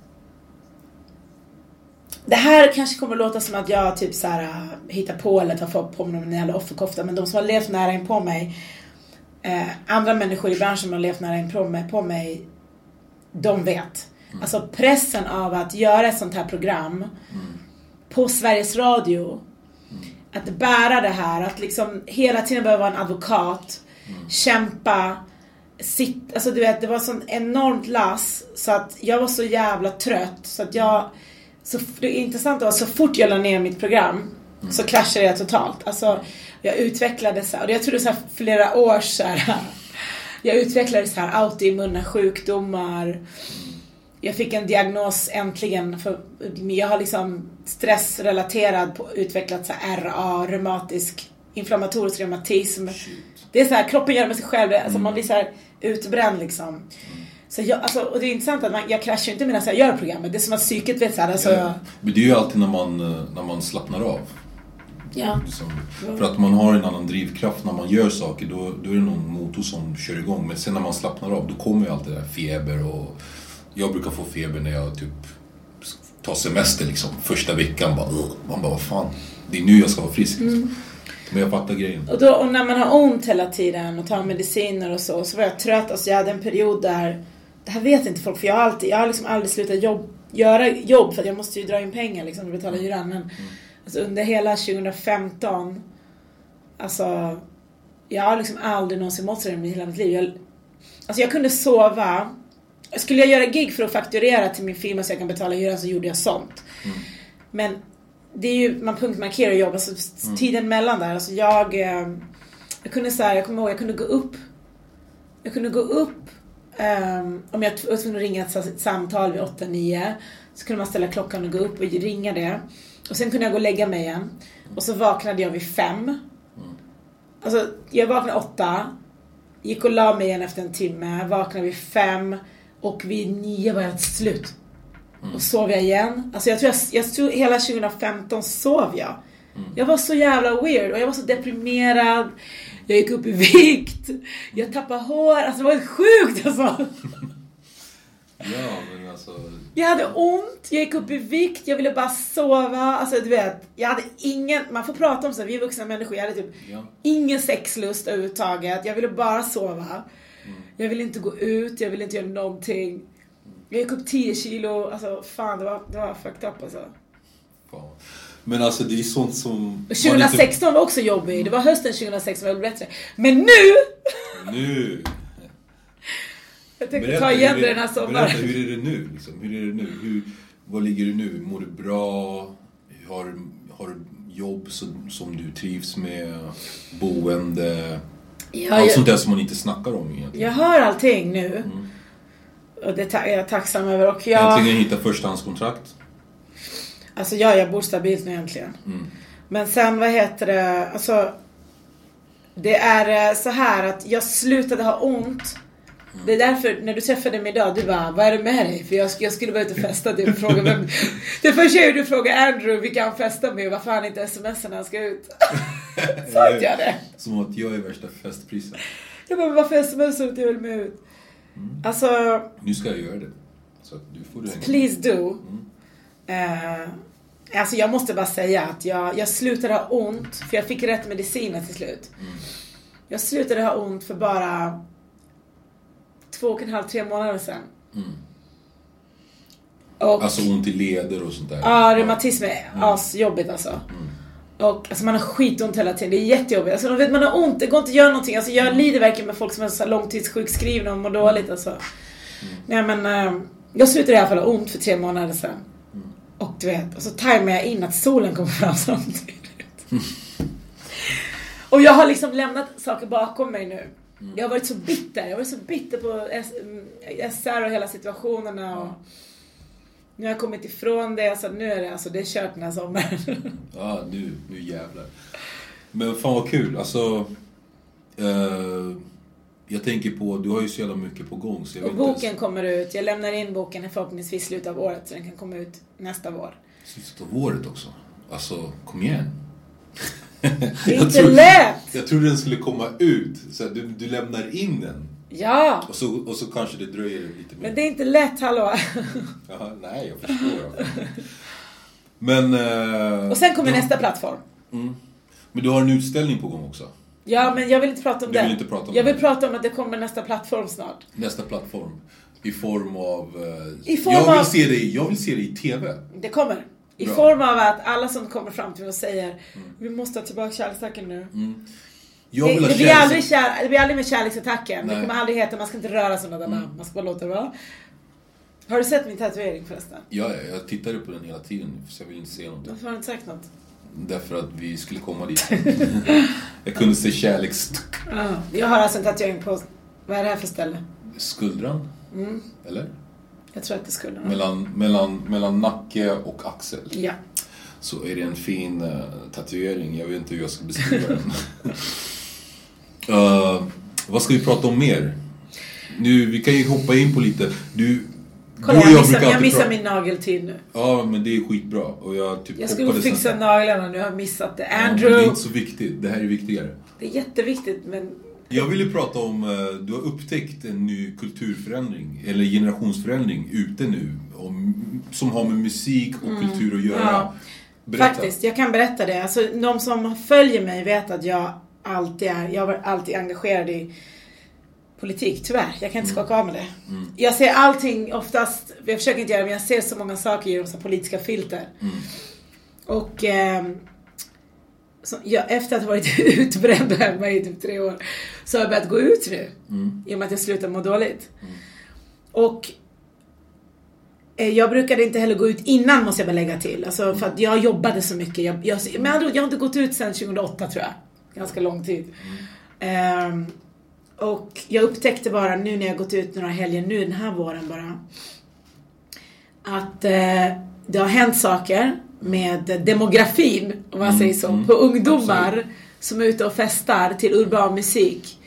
det här kanske kommer att låta som att jag typ så här hittar på eller tar på mig någon jävla offerkofta, men de som har levt nära in på mig, andra människor i branschen som har levt nära in på mig, de vet. Alltså pressen av att göra ett sånt här program på Sveriges Radio, att bära det här, att liksom hela tiden behöva vara en advokat, kämpa, alltså du vet, det var sån enormt lass, så att jag var så jävla trött, så att så det är intressant att så fort jag la ner mitt program så kraschade jag totalt. Alltså jag utvecklade så här, och jag trodde så här flera år så här, jag utvecklade så här autoimmuna sjukdomar. Jag fick en diagnos äntligen, för jag har liksom stressrelaterad utvecklat så här RA, reumatisk inflammatorisk reumatism. Det är så här, kroppen gör med sig själv, alltså man blir så här utbränd liksom. Så alltså, och det är intressant att jag kraschar inte medan jag gör programmet. Det är som att psyket vet så här, alltså. Ja. Men det är ju alltid när man slappnar av. Ja. Liksom. För att man har en annan drivkraft när man gör saker, då är det någon motor som kör igång. Men sen när man slappnar av, då kommer ju alltid det där feber. Och jag brukar få feber när jag typ tar semester liksom. Första veckan man bara, vad fan, det är nu jag ska vara frisk liksom. Men jag fattar grejen. Och när man har ont hela tiden och tar mediciner och så var jag trött. Alltså jag hade en period där, det här vet inte folk, för jag har liksom aldrig slutat göra jobb, för att jag måste ju dra in pengar liksom och betala hyran. Men alltså under hela 2015, alltså jag har liksom aldrig någonsin mått så i hela mitt liv. Jag kunde sova. Skulle jag göra gig för att fakturera till min firma så jag kan betala hyran, så gjorde jag sånt. Men det är ju, man punktmarkerar jobb, alltså tiden mellan där, alltså jag kunde så här, jag kommer ihåg, jag kunde gå upp om jag var tvungen att ringa ett samtal vid 8-9, så kunde man ställa klockan och gå upp och ringa det, och sen kunde jag gå och lägga mig igen, och så vaknade jag vid 5. Alltså jag vaknade 8, gick och la mig igen efter en timme, vaknade vid 5, och vid 9 var jag slut. Och sov jag igen. Alltså jag tror hela 2015 sov jag. Jag var så jävla weird, och jag var så deprimerad. Jag gick upp i vikt. Jag tappade hår. Alltså det var sjukt alltså. Ja, men alltså... Jag hade ont, jag gick upp i vikt, jag ville bara sova. Alltså du vet, jag hade ingen... Man får prata om så, vi är vuxna människor. Jag hade typ ingen sexlust överhuvudtaget. Jag ville bara sova. Jag ville inte gå ut, jag ville inte göra någonting. Jag gick upp 10 kilo, alltså fan, det var fucked up alltså. Fan. Men alltså det är sånt som... 2016 var också jobbig, det var hösten 2016 var bättre. Men nu! Jag tänkte ta igen den här sommaren. Berätta, hur är det nu? Liksom? Hur är det nu? Vad ligger du nu? Mår du bra? Har du jobb som du trivs med? Boende? Allt sånt där som man inte snackar om egentligen. Jag har allting nu. Och det är jag tacksam över. Och äntligen hitta förstahandskontrakt. Alltså jag bor stabilt nu egentligen. Men sen, alltså det är så här att jag slutade ha ont. Det är därför när du träffade mig idag, du bara, vad är det med dig? För jag skulle bara ut och festa, du frågar vem. Det första är du frågar Andrew vilka han festar med, varför han inte smsar när han ska ut. Så att jag det. Som att jag är värsta festprisen. Jag bara, varför smsar du inte väl med ut? Alltså, nu ska jag göra det. Så att du får det. Please do. Alltså jag måste bara säga att jag slutade ha ont, för jag fick rätt mediciner till slut. Jag slutade ha ont för bara 2,5-3 månader sedan. Alltså ont i leder och sånt där. Ja, reumatism är asjobbigt alltså. Och alltså man har skitont hela tiden. Det är jättejobbigt. Alltså vet man har ont, det går inte att göra någonting. Alltså jag lider verkligen med folk som är så långtidssjukskrivna och mår dåligt alltså. Nej men jag slutade i alla fall ha ont för 3 månader sedan. Och du vet, och så tajmar jag in att solen kommer fram samtidigt. Och jag har liksom lämnat saker bakom mig nu. Jag har varit så bitter. Jag har varit så bitter på SR och hela situationerna och nu har jag kommit ifrån det, så nu är det, alltså, det är kört den här sommaren. Ja, nu jävlar. Men fan vad kul, alltså jag tänker på, du har ju så jävla mycket på gång så jag och boken kommer ut, jag lämnar in boken förhoppningsvis slutet av året så den kan komma ut nästa vår. Slutet av året också? Alltså, kom igen. Det är inte lätt! Jag trodde den skulle komma ut, så du lämnar in den. Ja! Och så kanske det dröjer lite mer. Men det är inte lätt, hallå. Jaha, nej, jag förstår. Men... och sen kommer nästa plattform. Men du har en utställning på gång också. Ja, men jag vill inte prata om det. Jag vill prata om att det kommer nästa plattform snart. Nästa plattform. I form av... Jag vill se det i TV. Det kommer. I form av att alla som kommer fram till mig och säger vi måste ha tillbaka kärleksattacken nu. Det blir aldrig med kärleksattacken. Nej. Det kommer aldrig heta, man ska inte röra sådana där namn. Man ska bara låta det vara. Har du sett min tatuering förresten? Ja, jag tittade på den hela tiden. Så jag vill inte se någonting. Varför har du inte sagt något? Därför att vi skulle komma dit. Jag kunde se Jag har alltså en tatuering på, vad är det här för ställe? Skuldran. Eller? Jag tror att det är skuldran. Mellan nacke och axel. Ja. Så är det en fin tatuering. Jag vet inte hur jag ska beskriva den. Vad ska vi prata om mer? Nu, vi kan ju hoppa in på lite. Kolla, jag missar min nageltid nu. Ja, men det är skitbra. Och jag skulle fixa naglarna, nu har jag missat det. Andrew! Ja, det är inte så viktigt, det här är viktigare. Det är jätteviktigt, men... Jag ville prata om, du har upptäckt en ny kulturförändring, eller generationsförändring ute nu, som har med musik och kultur att göra. Ja. Faktiskt, jag kan berätta det. Alltså, de som följer mig vet att jag var alltid engagerad i politik, tyvärr. Jag kan inte skaka av med det. Jag ser allting oftast, jag försöker inte göra det, men jag ser så många saker genom så politiska filter. Och efter att ha varit utbränd hemma i typ 3 år så har jag börjat gå ut nu. I och med att jag slutar må dåligt. Och jag brukade inte heller gå ut innan, måste jag bara lägga till. Alltså, för att jag jobbade så mycket. Jag har inte gått ut sedan 2008 tror jag. Ganska lång tid. Och jag upptäckte bara nu när jag gått ut några helger nu den här våren bara att det har hänt saker med demografin, om man säger så, på ungdomar som är ute och festar till urban musik.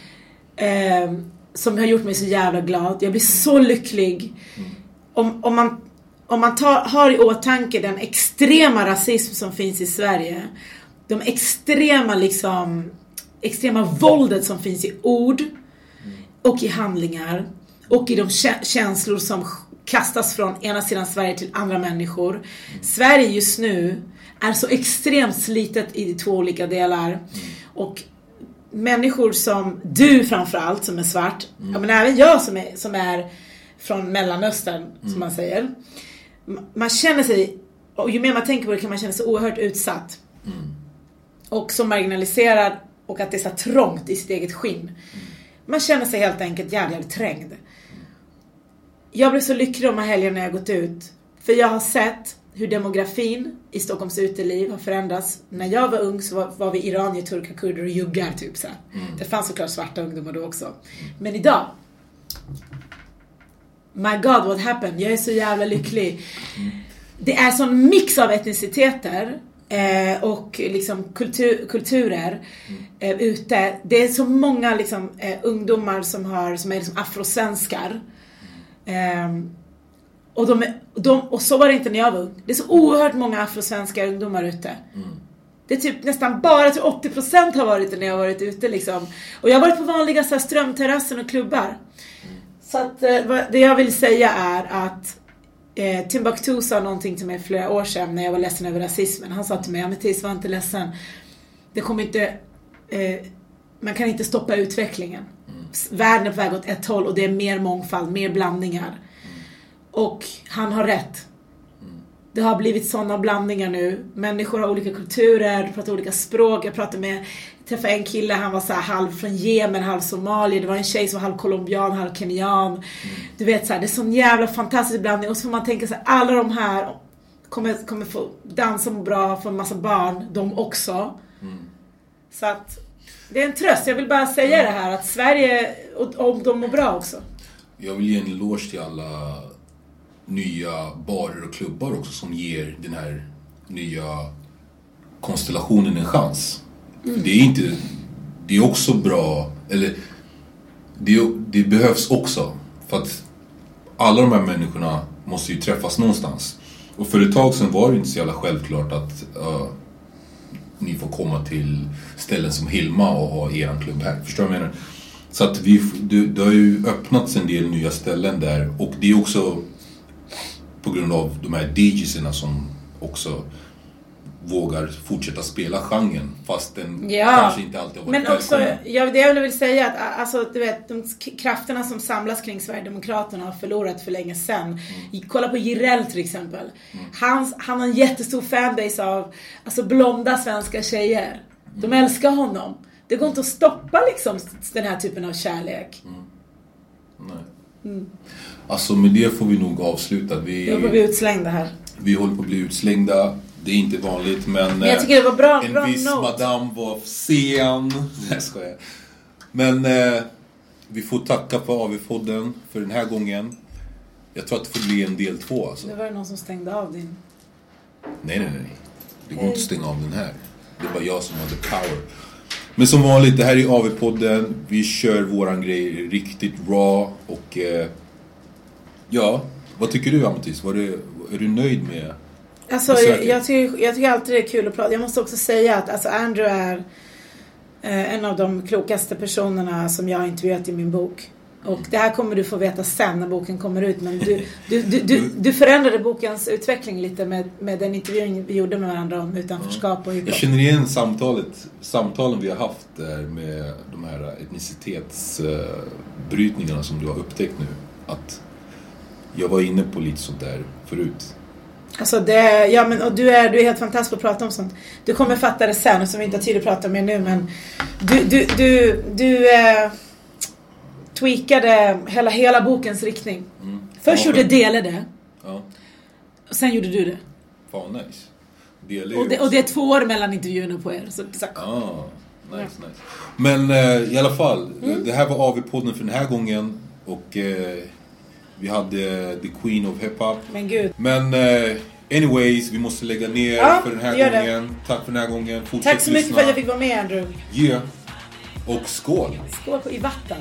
Som har gjort mig så jävla glad. Jag blir så lycklig. Om man har i åtanke den extrema rasism som finns i Sverige, de extrema våldet som finns i ord och i handlingar och i de känslor som kastas från ena sidan Sverige till andra människor. Sverige just nu är så extremt slitet i 2 olika delar. Och människor som du framförallt som är svart, ja, men även jag som är från Mellanöstern som man säger. Man känner sig, och ju mer man tänker på det kan man känna sig oerhört utsatt. Och så marginaliserad och att det är så trångt i sitt eget skinn. Man känner sig helt enkelt jävligt trängd. Jag blev så lycklig de här helgerna när jag gått ut. För jag har sett hur demografin i Stockholms uteliv har förändrats. När jag var ung så var vi iranier, turkar, kurder och juggar typ så. Det fanns såklart svarta ungdomar då också. Men idag, my God, what happened? Jag är så jävla lycklig. Det är sån mix av etniciteter och liksom kulturer ute. Det är så många liksom, ungdomar som är liksom afrosvenskar. Och så var det inte när jag var ung. Det är så oerhört många afrosvenska ungdomar ute. Det är typ nästan bara till 80% har varit det när jag har varit ute liksom. Och jag har varit på vanliga så här, strömterrassen och klubbar. Så att det jag vill säga är att Timbuktu sa någonting till mig flera år sedan när jag var ledsen över rasismen. Han sa till mig, Amethyst, var inte ledsen. Det kommer inte man kan inte stoppa utvecklingen. Världen är på väg åt ett håll och det är mer mångfald, mer blandningar. Och han har rätt. Det har blivit sådana blandningar nu. Människor har olika kulturer, pratar olika språk. Jag träffade en kille, han var så här halv från Jemen, halv Somalia. Det var en tjej som var halv colombian, halv kenyan. Du vet så här, det är sån jävla fantastisk blandning. Och så får man tänka så här, alla de här kommer få dansa bra för en massa barn, de också. Så att det är en tröst. Jag vill bara säga det här, att Sverige, och de mår bra också. Jag vill ge en eloge till alla nya barer och klubbar också som ger den här nya konstellationen en chans. För det är också bra, eller det behövs också, för att alla de här människorna måste ju träffas någonstans. Och för ett tag sedan var det inte så jävla självklart att ni får komma till ställen som Hilma och ha eran klubb här. Förstår du vad jag menar? Så att det har ju öppnats en del nya ställen där. Och det är också på grund av de här DJs'erna som också vågar fortsätta spela genren, fast den kanske inte alltid har varit. Men också, det jag vill säga att alltså, du vet, de krafterna som samlas kring Sverigedemokraterna har förlorat för länge sedan. Kolla på Jireel till exempel. Han har en jättestor fanbase av alltså blonda svenska tjejer. De älskar honom. Det går inte att stoppa liksom den här typen av kärlek. Nej. Alltså med det får vi nog avsluta. Vi håller på att bli utslängda här. Vi håller på att bli utslängda. Det är inte vanligt, men jag tycker det var bra, en viss madame var sen. Jag skojar. Men vi får tacka för AV-podden för den här gången. Jag tror att det får bli en del 2 alltså. Det var någon som stängde av din. Nej. Det går inte att stänga av den här. Det är bara jag som har the power. Men som vanligt, det här är AV-podden. Vi kör våran grej riktigt raw. Och ja, vad tycker du, Amethyst? Är du nöjd med? Alltså, jag tycker alltid det är kul att prata. Jag måste också säga att alltså, Andrew är en av de klokaste personerna som jag har intervjuat i min bok. Och det här kommer du få veta sen när boken kommer ut. Men du förändrade bokens utveckling lite med den intervjun vi gjorde med varandra om utanförskap och hiphop. Jag känner igen samtalen vi har haft där med de här etnicitetsbrytningarna som du har upptäckt nu. Att jag var inne på lite sånt där förut. Alltså du är helt fantastisk på att prata om sånt. Du kommer fatta det sen, och som vi inte har tid att prata med nu, men du tweakade hela bokens riktning. Först gjorde Dele det. Ja. Och sen gjorde du det. Fan, nice. Och det är 2 år mellan intervjuerna på er. Så exakt. Nice. Men i alla fall, det här var AV-podden för den här gången. Och vi hade The Queen of Hip Hop. Men gud. Men anyways, vi måste lägga ner för den här gången. Det. Tack för den här gången. Tack så mycket för att jag fick vara med, Andrew. Yeah. Och skål. Skål i vatten.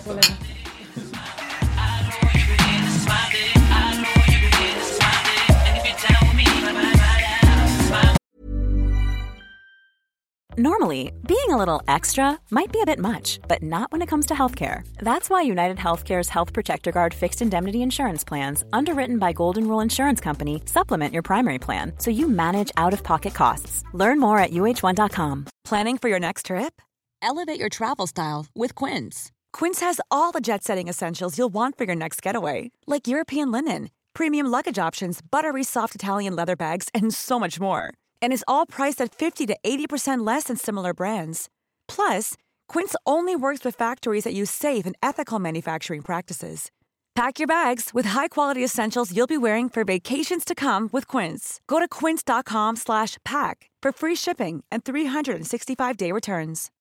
Normally, being a little extra might be a bit much, but not when it comes to healthcare. That's why United Healthcare's Health Protector Guard fixed indemnity insurance plans, underwritten by Golden Rule Insurance Company, supplement your primary plan so you manage out-of-pocket costs. Learn more at uh1.com. Planning for your next trip? Elevate your travel style with Quince. Quince has all the jet-setting essentials you'll want for your next getaway, like European linen, premium luggage options, buttery soft Italian leather bags, and so much more. And is all priced at 50 to 80% less than similar brands. Plus, Quince only works with factories that use safe and ethical manufacturing practices. Pack your bags with high-quality essentials you'll be wearing for vacations to come with Quince. Go to quince.com/pack for free shipping and 365-day returns.